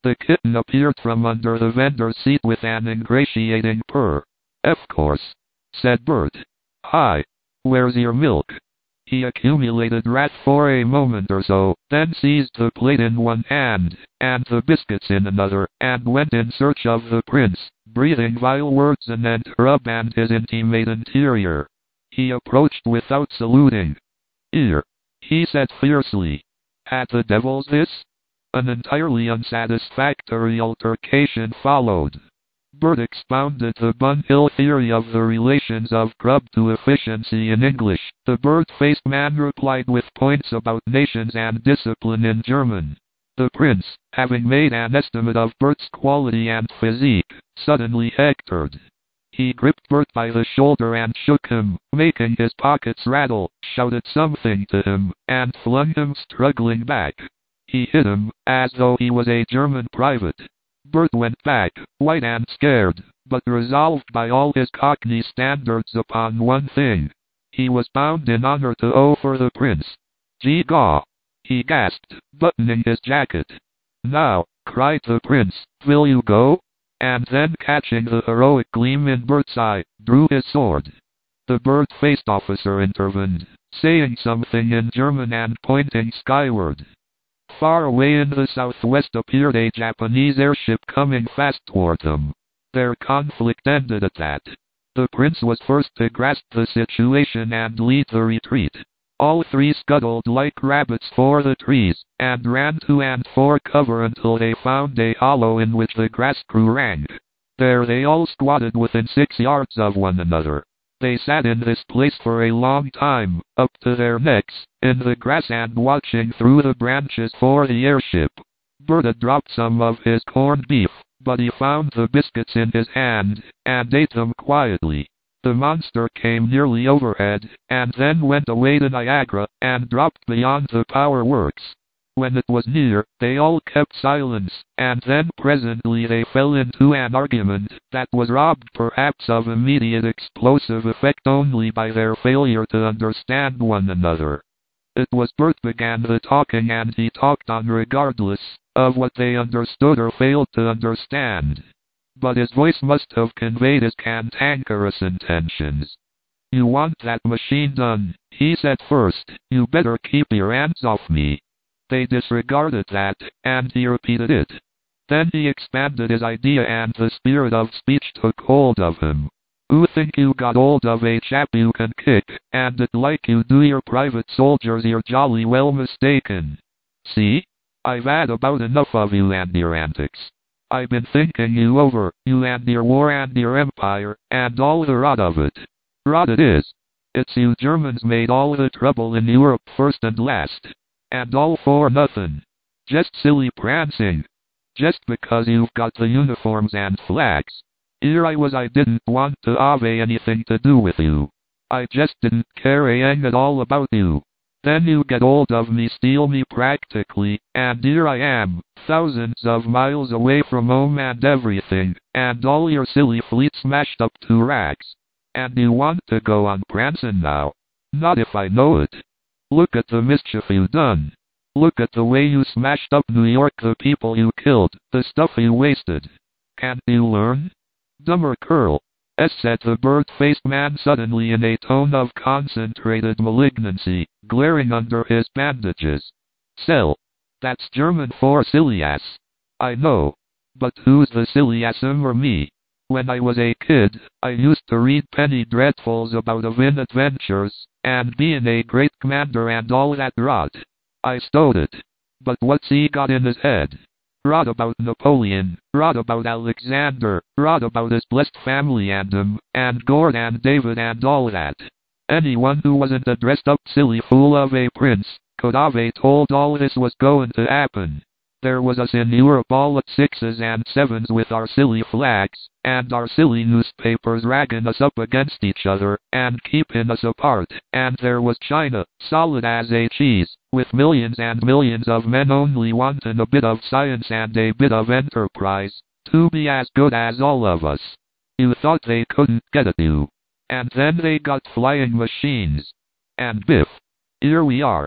Speaker 1: The kitten appeared from under the vendor's seat with an ingratiating purr. "Of course," said Bert. "Hi. Where's your milk?" He accumulated wrath for a moment or so, then seized the plate in one hand, and the biscuits in another, and went in search of the prince, breathing vile words anent Rub and his intimate interior. He approached without saluting. "Here," he said fiercely. "At the devil's this?" An entirely unsatisfactory altercation followed. Bert expounded the Bun Hill theory of the relations of grub to efficiency in English. The bird-faced man replied with points about nations and discipline in German. The prince, having made an estimate of Bert's quality and physique, suddenly hectored. He gripped Bert by the shoulder and shook him, making his pockets rattle, shouted something to him, and flung him struggling back. He hit him, as though he was a German private. Bert went back, white and scared, but resolved by all his Cockney standards upon one thing. He was bound in honor to owe for the prince. "Gee gaw!" he gasped, buttoning his jacket. "Now," cried the prince, "will you go?" And then, catching the heroic gleam in Bert's eye, drew his sword. The bird-faced officer intervened, saying something in German and pointing skyward. Far away in the southwest appeared a Japanese airship coming fast toward them. Their conflict ended at that. The prince was first to grasp the situation and lead the retreat. All three scuttled like rabbits for the trees, and ran to and for cover until they found a hollow in which the grass grew rank. There they all squatted within 6 yards of one another. They sat in this place for a long time, up to their necks, in the grass and watching through the branches for the airship. Bert had dropped some of his corned beef, but he found the biscuits in his hand, and ate them quietly. The monster came nearly overhead, and then went away to Niagara, and dropped beyond the power works. When it was near, they all kept silence, and then presently they fell into an argument that was robbed perhaps of immediate explosive effect only by their failure to understand one another. It was Bert began the talking, and he talked on regardless of what they understood or failed to understand. But his voice must have conveyed his cantankerous intentions. "You want that machine done," he said first. "You better keep your hands off me." They disregarded that, and he repeated it. Then he expanded his idea, and the spirit of speech took hold of him. "You think you got hold of a chap you can kick, and it like you do your private soldiers, you're jolly well mistaken. See? I've had about enough of you and your antics. I've been thinking you over, you and your war and your empire, and all the rot of it. Rot it is. It's you Germans made all the trouble in Europe first and last. And all for nothing. Just silly prancing. Just because you've got the uniforms and flags. Here I was, I didn't want to have anything to do with you. I just didn't care a hang at all about you. Then you get hold of me, steal me practically, and here I am, thousands of miles away from home and everything, and all your silly fleet smashed up to rags. And you want to go on prancing now? Not if I know it. Look at the mischief you done. Look at the way you smashed up New York, the people you killed, the stuff you wasted. Can't you learn?" "Dumber curl," said the bird-faced man suddenly in a tone of concentrated malignancy, glaring under his bandages. "Sell. That's German for silly ass. I know. But who's the silly ass, him or me? When I was a kid, I used to read penny dreadfuls about Avin adventures, and being a great commander and all that rot. I stowed it. But what's he got in his head? Rot about Napoleon, rot about Alexander, rot about his blessed family and him, and Gord and David and all that. Anyone who wasn't a dressed-up silly fool of a prince could have told all this was going to happen. There was us in Europe all at 6s and 7s with our silly flags, and our silly newspapers ragging us up against each other, and keeping us apart, and there was China, solid as a cheese, with millions and millions of men only wanting a bit of science and a bit of enterprise, to be as good as all of us. You thought they couldn't get at you. And then they got flying machines. And biff! Here we are.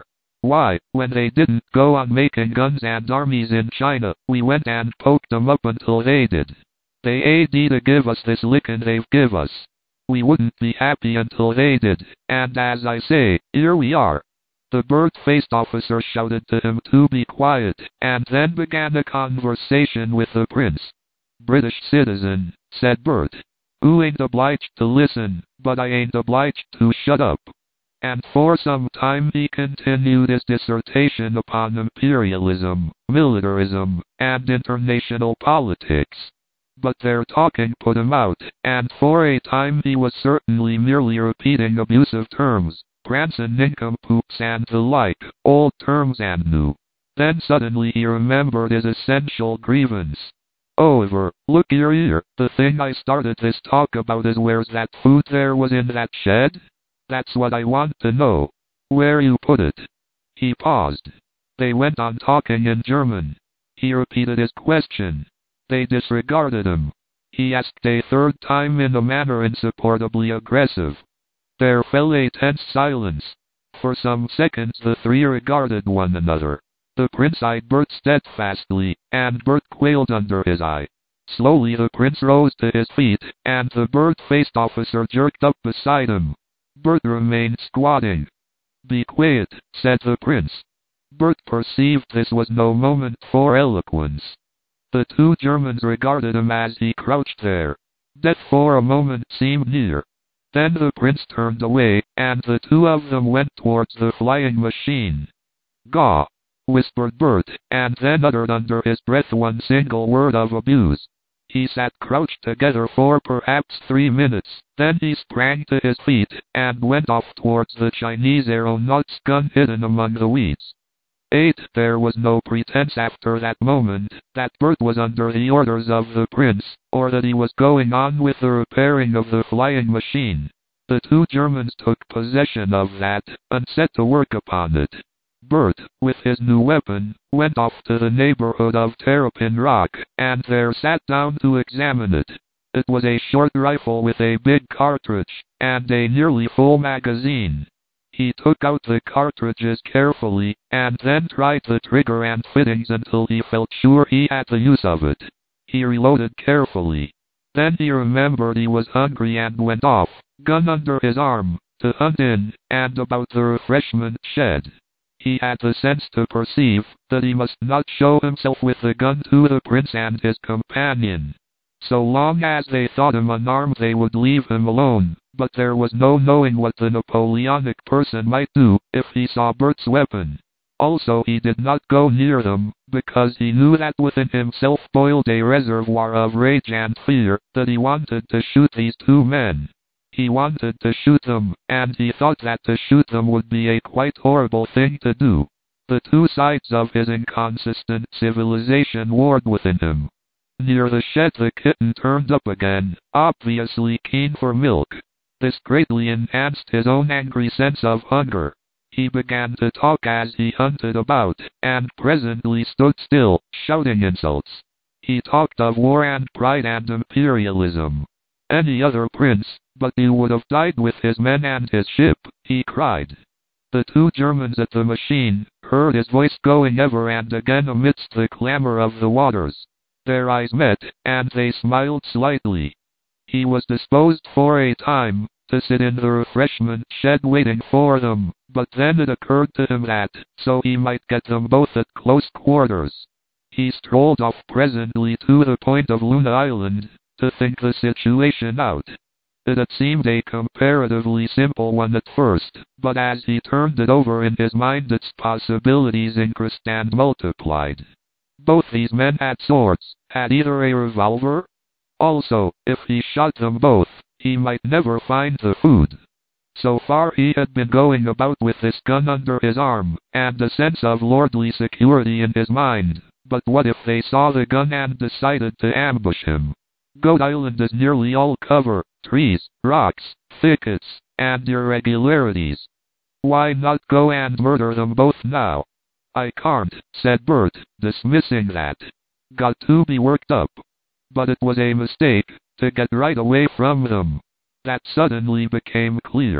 Speaker 1: Why, when they didn't go on making guns and armies in China, we went and poked them up until they did. They AD to give us this lickin' they've give us. We wouldn't be happy until they did, and as I say, here we are." The bird-faced officer shouted to him to be quiet, and then began a conversation with the prince. "British citizen," said Bert. "Who ain't obliged to listen, but I ain't obliged to shut up." And for some time he continued his dissertation upon imperialism, militarism, and international politics. But their talking put him out, and for a time he was certainly merely repeating abusive terms, prancing nincompoops and the like, old terms and new. Then suddenly he remembered his essential grievance. "Oliver, look here, the thing I started this talk about is where's that food there was in that shed? That's what I want to know. Where you put it?" He paused. They went on talking in German. He repeated his question. They disregarded him. He asked a third time in a manner insupportably aggressive. There fell a tense silence. For some seconds the three regarded one another. The prince eyed Bert steadfastly, and Bert quailed under his eye. Slowly the prince rose to his feet, and the bird-faced officer jerked up beside him. Bert remained squatting. "Be quiet," said the prince. Bert perceived this was no moment for eloquence. The two Germans regarded him as he crouched there. Death for a moment seemed near. Then the prince turned away, and the two of them went towards the flying machine. "Gaw!" whispered Bert, and then uttered under his breath one single word of abuse. He sat crouched together for perhaps 3 minutes, then he sprang to his feet, and went off towards the Chinese aeronaut's gun hidden among the weeds. 8. There was no pretense after that moment that Bert was under the orders of the prince, or that he was going on with the repairing of the flying machine. The two Germans took possession of that, and set to work upon it. Bert, with his new weapon, went off to the neighborhood of Terrapin Rock, and there sat down to examine it. It was a short rifle with a big cartridge, and a nearly full magazine. He took out the cartridges carefully, and then tried the trigger and fittings until he felt sure he had the use of it. He reloaded carefully. Then he remembered he was hungry and went off, gun under his arm, to hunt in and about the refreshment shed. He had the sense to perceive that he must not show himself with the gun to the prince and his companion. So long as they thought him unarmed they would leave him alone, but there was no knowing what the Napoleonic person might do if he saw Bert's weapon. Also he did not go near them, because he knew that within himself boiled a reservoir of rage and fear, that he wanted to shoot these two men. He wanted to shoot them, and he thought that to shoot them would be a quite horrible thing to do. The two sides of his inconsistent civilization warred within him. Near the shed the kitten turned up again, obviously keen for milk. This greatly enhanced his own angry sense of hunger. He began to talk as he hunted about, and presently stood still, shouting insults. He talked of war and pride and imperialism. "Any other prince, but you would have died with his men and his ship," he cried. The two Germans at the machine heard his voice going ever and again amidst the clamor of the waters. Their eyes met, and they smiled slightly. He was disposed for a time to sit in the refreshment shed waiting for them, but then it occurred to him that, so he might get them both at close quarters. He strolled off presently to the point of Luna Island, to think the situation out. It had seemed a comparatively simple one at first, but as he turned it over in his mind its possibilities increased and multiplied. Both these men had swords, had either a revolver? Also, if he shot them both, he might never find the food. So far he had been going about with this gun under his arm, and a sense of lordly security in his mind, but what if they saw the gun and decided to ambush him? Goat Island is nearly all cover, trees, rocks, thickets, and irregularities. Why not go and murder them both now? "I can't," said Bert, dismissing that. "Got to be worked up." But it was a mistake to get right away from them. That suddenly became clear.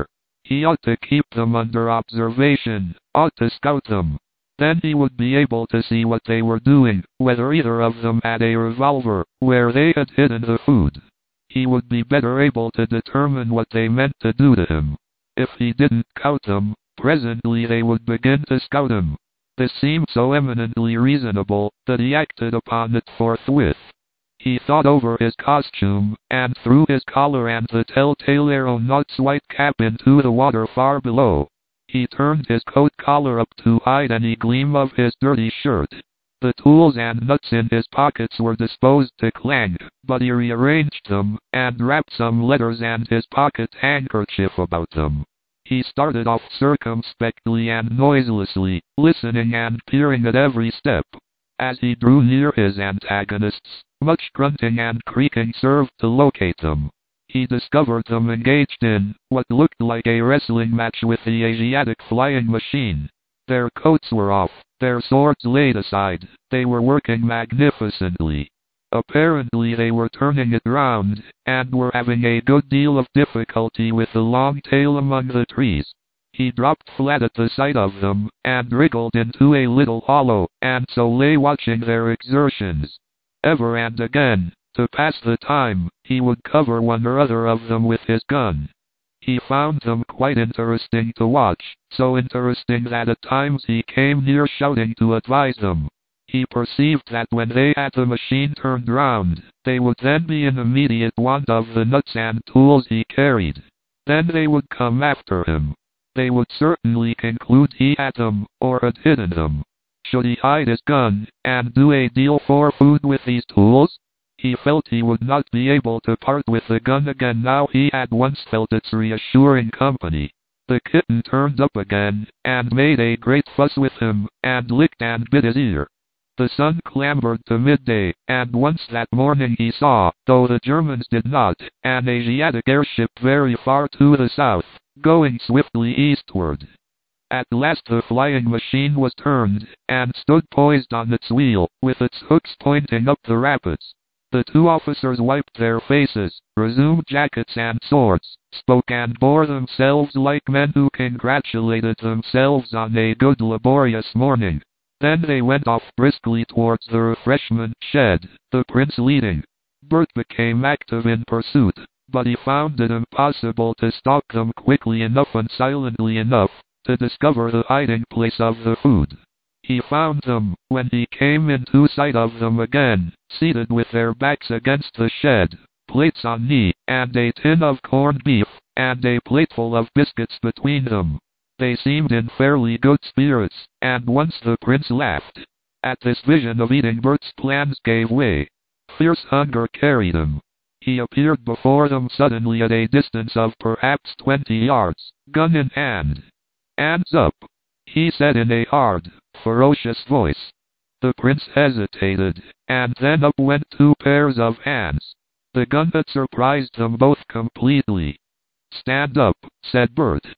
Speaker 1: He ought to keep them under observation, ought to scout them. Then he would be able to see what they were doing, whether either of them had a revolver, where they had hidden the food. He would be better able to determine what they meant to do to him. If he didn't scout them, presently they would begin to scout him. This seemed so eminently reasonable that he acted upon it forthwith. He thought over his costume, and threw his collar and the telltale aeronaut's white cap into the water far below. He turned his coat collar up to hide any gleam of his dirty shirt. The tools and nuts in his pockets were disposed to clang, but he rearranged them, and wrapped some letters and his pocket handkerchief about them. He started off circumspectly and noiselessly, listening and peering at every step. As he drew near his antagonists, much grunting and creaking served to locate them. He discovered them engaged in what looked like a wrestling match with the Asiatic flying machine. Their coats were off, their swords laid aside, they were working magnificently. Apparently they were turning it round, and were having a good deal of difficulty with the long tail among the trees. He dropped flat at the sight of them, and wriggled into a little hollow, and so lay watching their exertions. Ever and again, to pass the time, he would cover one or other of them with his gun. He found them quite interesting to watch, so interesting that at times he came near shouting to advise them. He perceived that when they had the machine turned round, they would then be in immediate want of the nuts and tools he carried. Then they would come after him. They would certainly conclude he had them, or had hidden them. Should he hide his gun, and do a deal for food with these tools? He felt he would not be able to part with the gun again now he had once felt its reassuring company. The kitten turned up again, and made a great fuss with him, and licked and bit his ear. The sun clambered to midday, and once that morning he saw, though the Germans did not, an Asiatic airship very far to the south, going swiftly eastward. At last the flying machine was turned, and stood poised on its wheel, with its hooks pointing up the rapids. The two officers wiped their faces, resumed jackets and swords, spoke and bore themselves like men who congratulated themselves on a good laborious morning. Then they went off briskly towards the refreshment shed, the prince leading. Bert became active in pursuit, but he found it impossible to stalk them quickly enough and silently enough to discover the hiding place of the food. He found them, when he came into sight of them again, seated with their backs against the shed, plates on knee, and a tin of corned beef, and a plateful of biscuits between them. They seemed in fairly good spirits, and once the prince laughed. At this vision of eating, Bert's plans gave way. Fierce hunger carried him. He appeared before them suddenly at a distance of perhaps 20 yards, gun in hand. "Hands up," he said in a hard, ferocious voice. The prince hesitated, and then up went 2 pairs of hands. The gun had surprised them both completely. "Stand up," said Bert.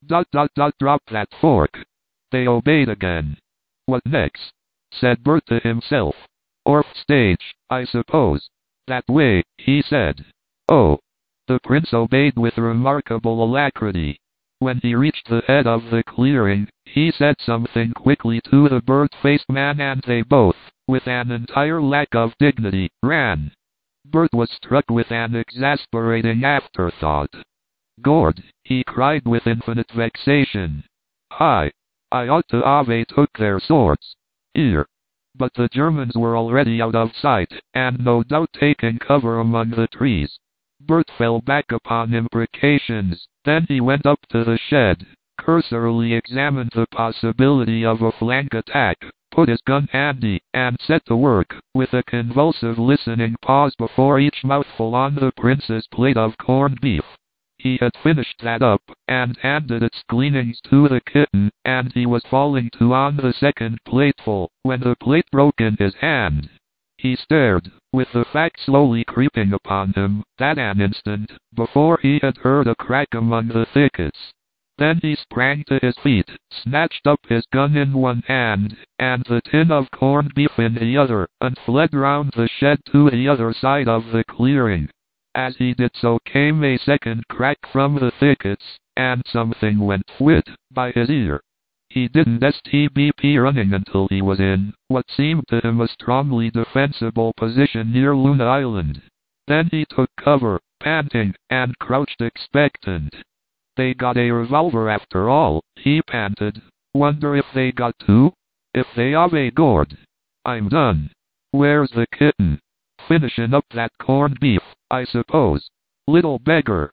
Speaker 1: Drop that fork." They obeyed again. "What next?" said Bert to himself. "Off stage, I suppose." "That way," he said. "Oh." The prince obeyed with remarkable alacrity. When he reached the head of the clearing, he said something quickly to the bird-faced man, and they both, with an entire lack of dignity, ran. Bert was struck with an exasperating afterthought. "Gord," he cried with infinite vexation. I ought to have took their swords. Here." But the Germans were already out of sight, and no doubt taking cover among the trees. Bert fell back upon imprecations. Then he went up to the shed, cursorily examined the possibility of a flank attack, put his gun handy, and set to work, with a convulsive listening pause before each mouthful on the prince's plate of corned beef. He had finished that up, and handed its gleanings to the kitten, and he was falling to on the second plateful, when the plate broke in his hand. He stared, with the fact slowly creeping upon him, that an instant before he had heard a crack among the thickets. Then he sprang to his feet, snatched up his gun in one hand, and the tin of corned beef in the other, and fled round the shed to the other side of the clearing. As he did so came a second crack from the thickets, and something went whit by his ear. He didn't STBP running until he was in what seemed to him a strongly defensible position near Luna Island. Then he took cover, panting, and crouched expectant. They got a revolver after all, he panted. Wonder if they got two? If they have a gourd. I'm done. Where's the kitten? Finishing up that corned beef, I suppose. Little beggar.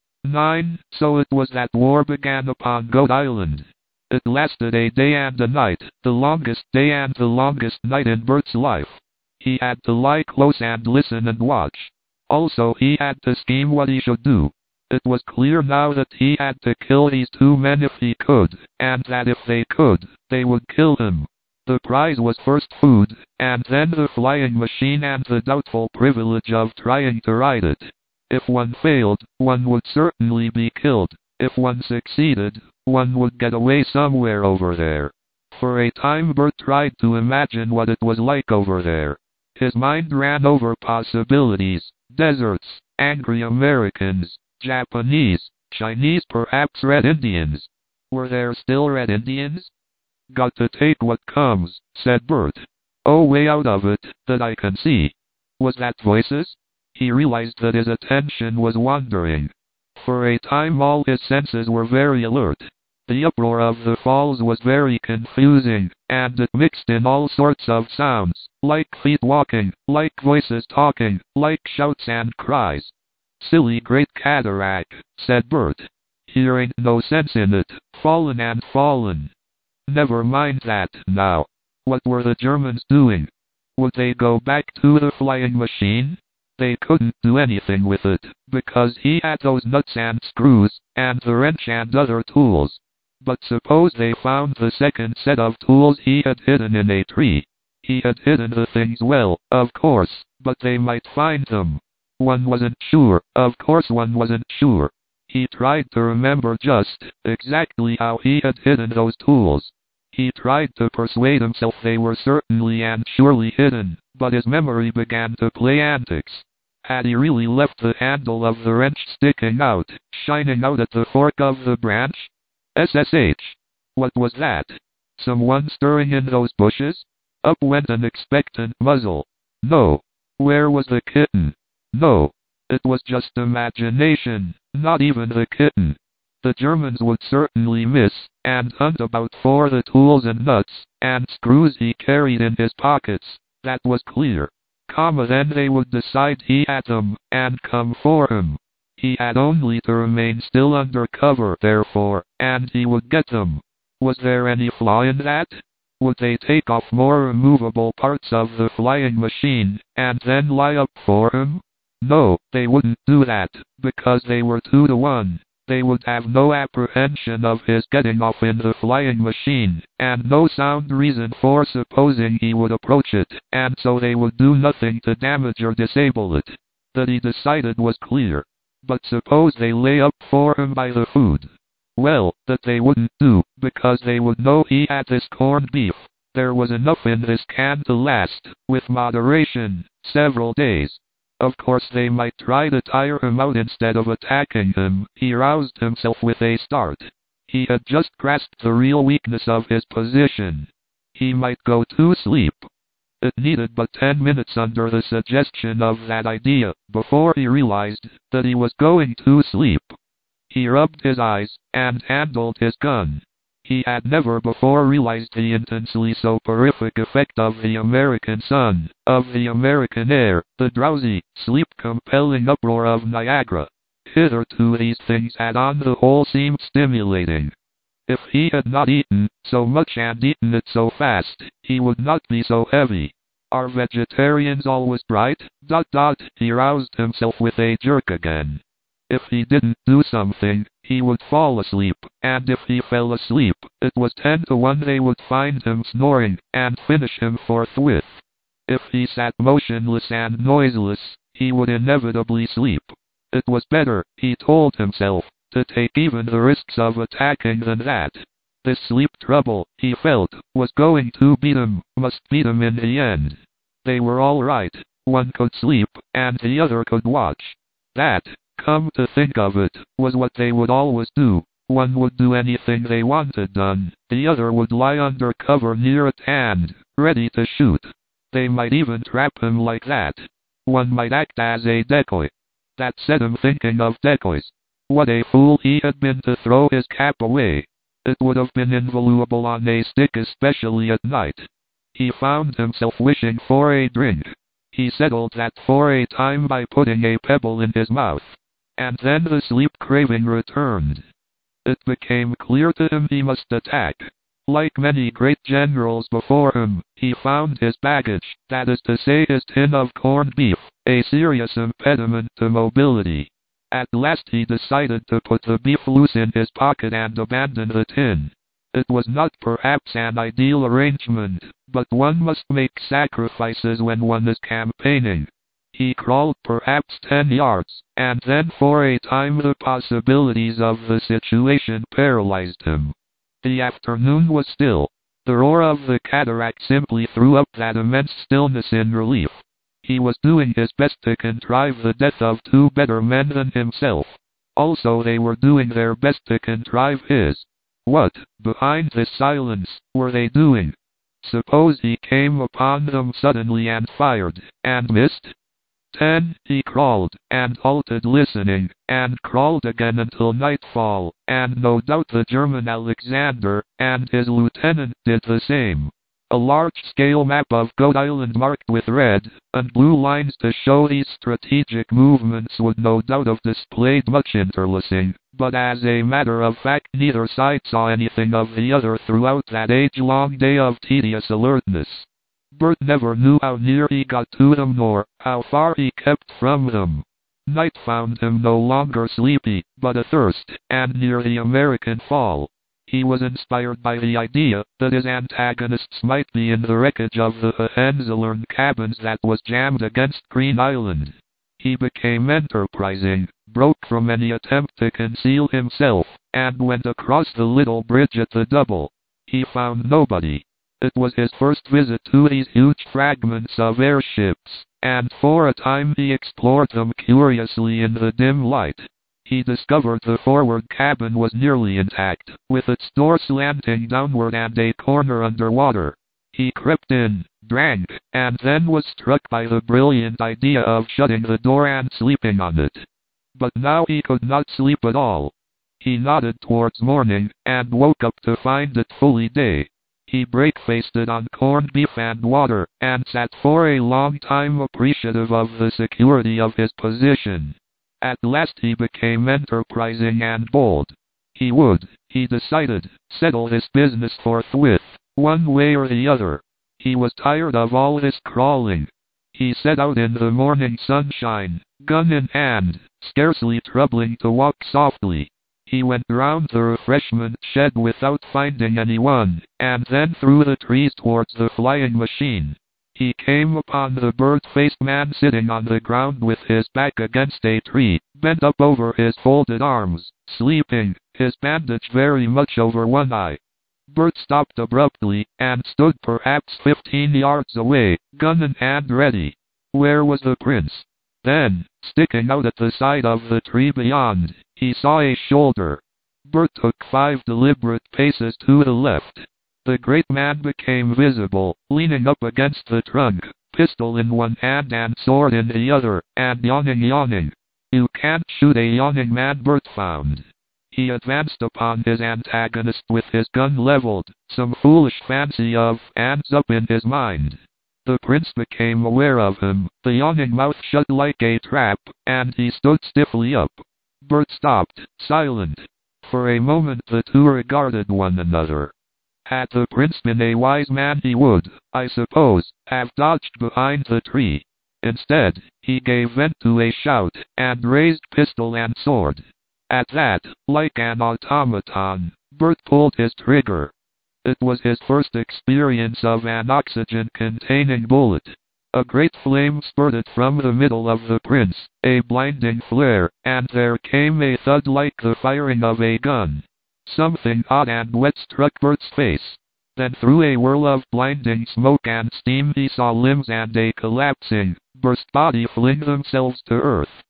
Speaker 1: 9. So it was that war began upon Goat Island. It lasted a day and a night, the longest day and the longest night in Bert's life. He had to lie close and listen and watch. Also he had to scheme what he should do. It was clear now that he had to kill these two men if he could, and that if they could, they would kill him. The prize was first food, and then the flying machine and the doubtful privilege of trying to ride it. If one failed, one would certainly be killed. If one succeeded, one would get away somewhere over there. For a time Bert tried to imagine what it was like over there. His mind ran over possibilities: deserts, angry Americans, Japanese, Chinese, perhaps Red Indians. Were there still Red Indians? Got to take what comes, said Bert. Oh, way out of it, that I can see. Was that voices? He realized that his attention was wandering. For a time all his senses were very alert. The uproar of the falls was very confusing, and it mixed in all sorts of sounds, like feet walking, like voices talking, like shouts and cries. Silly great cataract, said Bert. Here ain't no sense in it, fallen and fallen. Never mind that, now. What were the Germans doing? Would they go back to the flying machine? They couldn't do anything with it, because he had those nuts and screws, and the wrench and other tools. But suppose they found the second set of tools he had hidden in a tree. He had hidden the things well, of course, but they might find them. One wasn't sure, of course one wasn't sure. He tried to remember just exactly how he had hidden those tools. He tried to persuade himself they were certainly and surely hidden, but his memory began to play antics. Had he really left the handle of the wrench sticking out, shining out at the fork of the branch? SSH. What was that? Someone stirring in those bushes? Up went an expectant muzzle. No. Where was the kitten? No. It was just imagination, not even the kitten. The Germans would certainly miss, and hunt about for the tools and nuts, and screws he carried in his pockets. That was clear. Then they would decide he had them, and come for him. He had only to remain still under cover, therefore, and he would get them. Was there any flaw in that? Would they take off more removable parts of the flying machine, and then lie up for him? No, they wouldn't do that, because they were 2 to 1. They would have no apprehension of his getting off in the flying machine, and no sound reason for supposing he would approach it, and so they would do nothing to damage or disable it. That he decided was clear. But suppose they lay up for him by the food? Well, that they wouldn't do, because they would know he had this corned beef. There was enough in this can to last, with moderation, several days. Of course they might try to tire him out instead of attacking him. He roused himself with a start. He had just grasped the real weakness of his position. He might go to sleep. It needed but 10 minutes under the suggestion of that idea, before he realized that he was going to sleep. He rubbed his eyes, and handled his gun. He had never before realized the intensely soporific effect of the American sun, of the American air, the drowsy, sleep-compelling uproar of Niagara. Hitherto these things had on the whole seemed stimulating. If he had not eaten so much and eaten it so fast, he would not be so heavy. Are vegetarians always bright? He roused himself with a jerk again. If he didn't do something, he would fall asleep, and if he fell asleep, it was 10 to 1 they would find him snoring, and finish him forthwith. If he sat motionless and noiseless, he would inevitably sleep. It was better, he told himself, to take even the risks of attacking than that. This sleep trouble, he felt, was going to beat him, must beat him in the end. They were all right. One could sleep, and the other could watch. That, come to think of it, was what they would always do. One would do anything they wanted done, the other would lie under cover near at hand, ready to shoot. They might even trap him like that. One might act as a decoy. That set him thinking of decoys. What a fool he had been to throw his cap away. It would have been invaluable on a stick, especially at night. He found himself wishing for a drink. He settled that for a time by putting a pebble in his mouth. And then the sleep craving returned. It became clear to him he must attack. Like many great generals before him, he found his baggage, that is to say his tin of corned beef, a serious impediment to mobility. At last he decided to put the beef loose in his pocket and abandon the tin. It was not perhaps an ideal arrangement, but one must make sacrifices when one is campaigning. He crawled perhaps 10 yards, and then for a time the possibilities of the situation paralyzed him. The afternoon was still. The roar of the cataract simply threw up that immense stillness in relief. He was doing his best to contrive the death of two better men than himself. Also they were doing their best to contrive his. What, behind this silence, were they doing? Suppose he came upon them suddenly and fired, and missed? 10. He crawled, and halted listening, and crawled again until nightfall, and no doubt the German Alexander, and his lieutenant did the same. A large-scale map of Goat Island marked with red and blue lines to show these strategic movements would no doubt have displayed much interlacing, but as a matter of fact neither side saw anything of the other throughout that age-long day of tedious alertness. Bert never knew how near he got to them nor how far he kept from them. Night found him no longer sleepy, but athirst, and near the American Fall. He was inspired by the idea that his antagonists might be in the wreckage of the Hohenzollern cabins that was jammed against Green Island. He became enterprising, broke from any attempt to conceal himself, and went across the little bridge at the double. He found nobody. It was his first visit to these huge fragments of airships, and for a time he explored them curiously in the dim light. He discovered the forward cabin was nearly intact, with its door slanting downward and a corner underwater. He crept in, drank, and then was struck by the brilliant idea of shutting the door and sleeping on it. But now he could not sleep at all. He nodded towards morning, and woke up to find it fully day. He breakfasted on corned beef and water, and sat for a long time appreciative of the security of his position. At last he became enterprising and bold. He would, he decided, settle this business forthwith, one way or the other. He was tired of all this crawling. He set out in the morning sunshine, gun in hand, scarcely troubling to walk softly. He went round the refreshment shed without finding anyone, and then through the trees towards the flying machine. He came upon the bird-faced man sitting on the ground with his back against a tree, bent up over his folded arms, sleeping, his bandage very much over one eye. Bert stopped abruptly, and stood perhaps 15 yards away, gun in hand ready. Where was the prince? Then, sticking out at the side of the tree beyond, he saw a shoulder. Bert took 5 deliberate paces to the left. The great man became visible, leaning up against the trunk, pistol in one hand and sword in the other, and yawning. You can't shoot a yawning man, Bert found. He advanced upon his antagonist with his gun leveled, some foolish fancy of hands up in his mind. The prince became aware of him, the yawning mouth shut like a trap, and he stood stiffly up. Bert stopped, silent. For a moment the two regarded one another. Had the prince been a wise man he would, I suppose, have dodged behind the tree. Instead, he gave vent to a shout, and raised pistol and sword. At that, like an automaton, Bert pulled his trigger. It was his first experience of an oxygen-containing bullet. A great flame spurted from the middle of the prince, a blinding flare, and there came a thud like the firing of a gun. Something hot and wet struck Bert's face. Then through a whirl of blinding smoke and steam he saw limbs and a collapsing, burst body fling themselves to earth.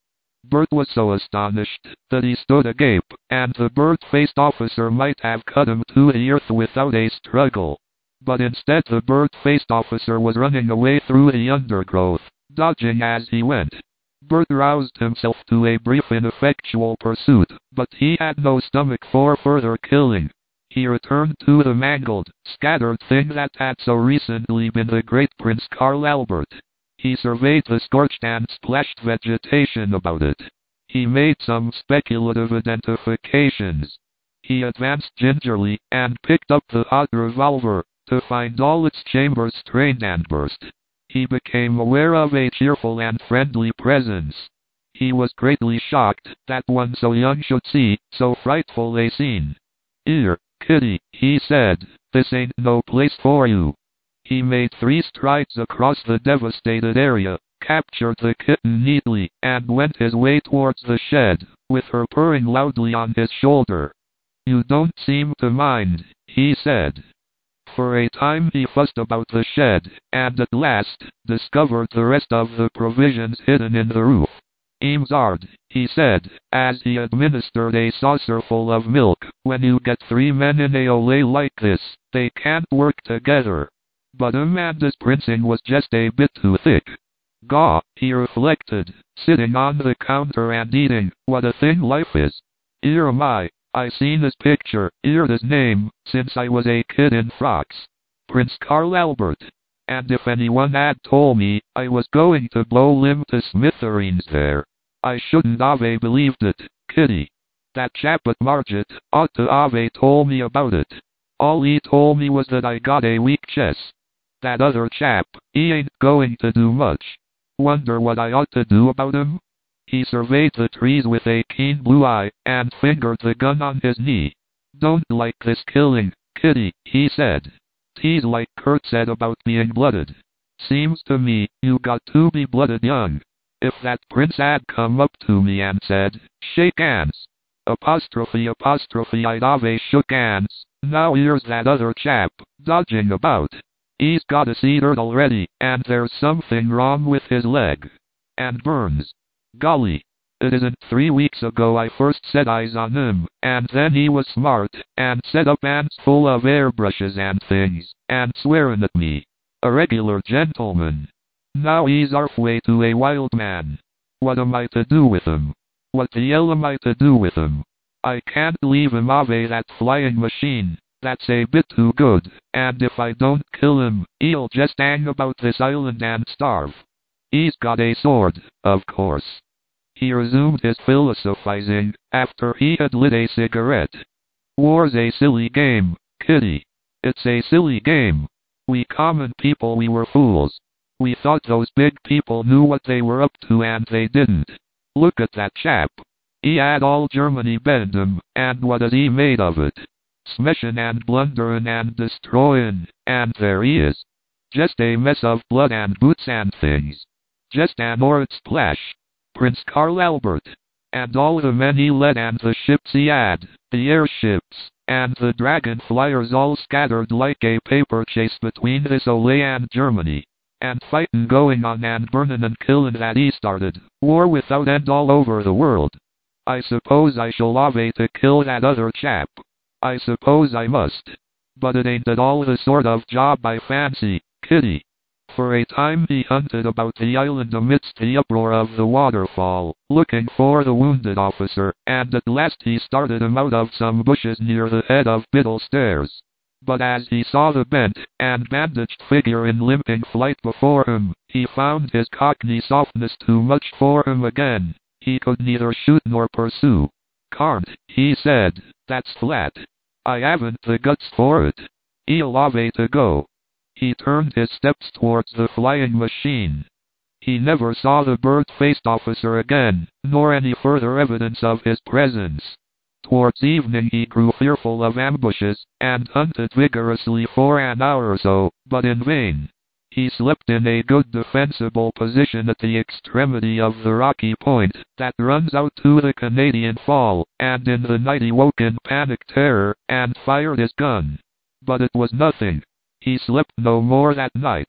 Speaker 1: Bert was so astonished that he stood agape, and the bird-faced officer might have cut him to the earth without a struggle. But instead the bird-faced officer was running away through the undergrowth, dodging as he went. Bert roused himself to a brief ineffectual pursuit, but he had no stomach for further killing. He returned to the mangled, scattered thing that had so recently been the great Prince Karl Albert. He surveyed the scorched and splashed vegetation about it. He made some speculative identifications. He advanced gingerly and picked up the hot revolver, to find all its chambers strained and burst. He became aware of a cheerful and friendly presence. He was greatly shocked that one so young should see so frightful a scene. "'Ere, Kitty," he said, "this ain't no place for you." He made 3 strides across the devastated area, captured the kitten neatly, and went his way towards the shed, with her purring loudly on his shoulder. "You don't seem to mind," he said. For a time he fussed about the shed, and at last discovered the rest of the provisions hidden in the roof. "Aim's hard," he said, as he administered a saucerful of milk. "When you get 3 men in a ole like this, they can't work together." But Amanda's princing was just a bit too thick. "Gaw," he reflected, sitting on the counter and eating, "what a thing life is. 'Ere am I seen his picture, 'eard his name, since I was a kid in frocks. Prince Karl Albert. And if anyone had told me I was going to blow him to smithereens there, I shouldn't have believed it, Kitty. That chap at Margit ought to have told me about it. All he told me was that I got a weak chest. That other chap, he ain't going to do much. Wonder what I ought to do about him?" He surveyed the trees with a keen blue eye, and fingered the gun on his knee. "Don't like this killing, Kitty," he said. "'Tis like Kurt said about being blooded. Seems to me, you got to be blooded young. If that prince had come up to me and said, 'Shake hands,' apostrophe, I'd have shook hands. Now here's that other chap, dodging about. He's got a cedar already, and there's something wrong with his leg. And burns. Golly, it isn't 3 weeks ago I first set eyes on him, and then he was smart, and set up hands full of airbrushes and things, and swearing at me. A regular gentleman. Now he's halfway to a wild man. What am I to do with him? What the hell am I to do with him? I can't leave him ave that flying machine. That's a bit too good, and if I don't kill him, he'll just hang about this island and starve. He's got a sword, of course." He resumed his philosophizing, after he had lit a cigarette. "War's a silly game, Kitty. It's a silly game. We common people, we were fools. We thought those big people knew what they were up to, and they didn't. Look at that chap. He had all Germany bend him, and what has he made of it? Smashin' and blunderin' and destroyin', and there he is. Just a mess of blood and boots and things. Just an horrid splash. Prince Karl Albert. And all the men he led and the ships he had, the airships, and the dragon flyers all scattered like a paper chase between this ole and Germany. And fightin' going on and burnin' and killin' that he started. War without end all over the world. I suppose I shall have to kill that other chap. I suppose I must. But it ain't at all the sort of job I fancy, Kitty." For a time he hunted about the island amidst the uproar of the waterfall, looking for the wounded officer, and at last he started him out of some bushes near the head of Biddle Stairs. But as he saw the bent and bandaged figure in limping flight before him, he found his cockney softness too much for him again. He could neither shoot nor pursue. "Can't," he said, "that's flat. I haven't the guts for it. He'll have to go." He turned his steps towards the flying machine. He never saw the bird-faced officer again, nor any further evidence of his presence. Towards evening he grew fearful of ambushes, and hunted vigorously for an hour or so, but in vain. He slept in a good defensible position at the extremity of the rocky point that runs out to the Canadian Fall, and in the night he woke in panic terror, and fired his gun. But it was nothing. He slept no more that night.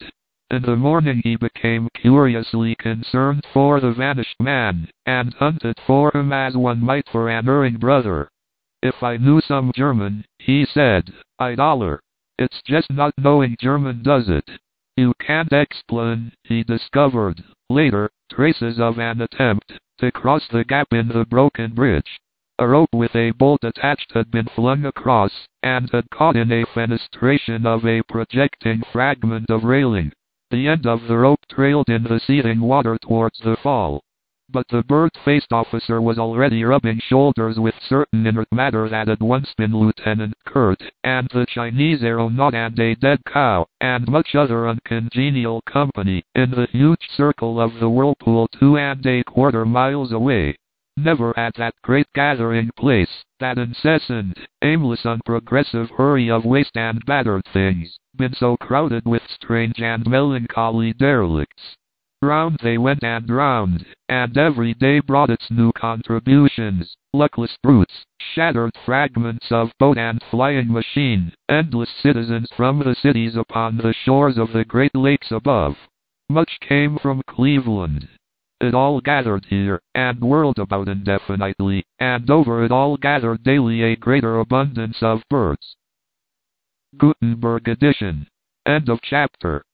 Speaker 1: In the morning he became curiously concerned for the vanished man, and hunted for him as one might for an erring brother. If I knew some German, he said, I'd holler. It's just not knowing German does it. You can't explain, he discovered, later, traces of an attempt to cross the gap in the broken bridge. A rope with a bolt attached had been flung across, and had caught in a fenestration of a projecting fragment of railing. The end of the rope trailed in the seething water towards the fall. But the bird-faced officer was already rubbing shoulders with certain inert matter that had once been Lieutenant Kurt, and the Chinese aeronaut and a dead cow, and much other uncongenial company, in the huge circle of the whirlpool 2¼ miles away. Never at that great gathering place, that incessant, aimless unprogressive hurry of waste and battered things, been so crowded with strange and melancholy derelicts. Round they went and round, and every day brought its new contributions, luckless brutes, shattered fragments of boat and flying machine, endless citizens from the cities upon the shores of the Great Lakes above. Much came from Cleveland. It all gathered here, and whirled about indefinitely, and over it all gathered daily a greater abundance of birds. Gutenberg edition. End of chapter.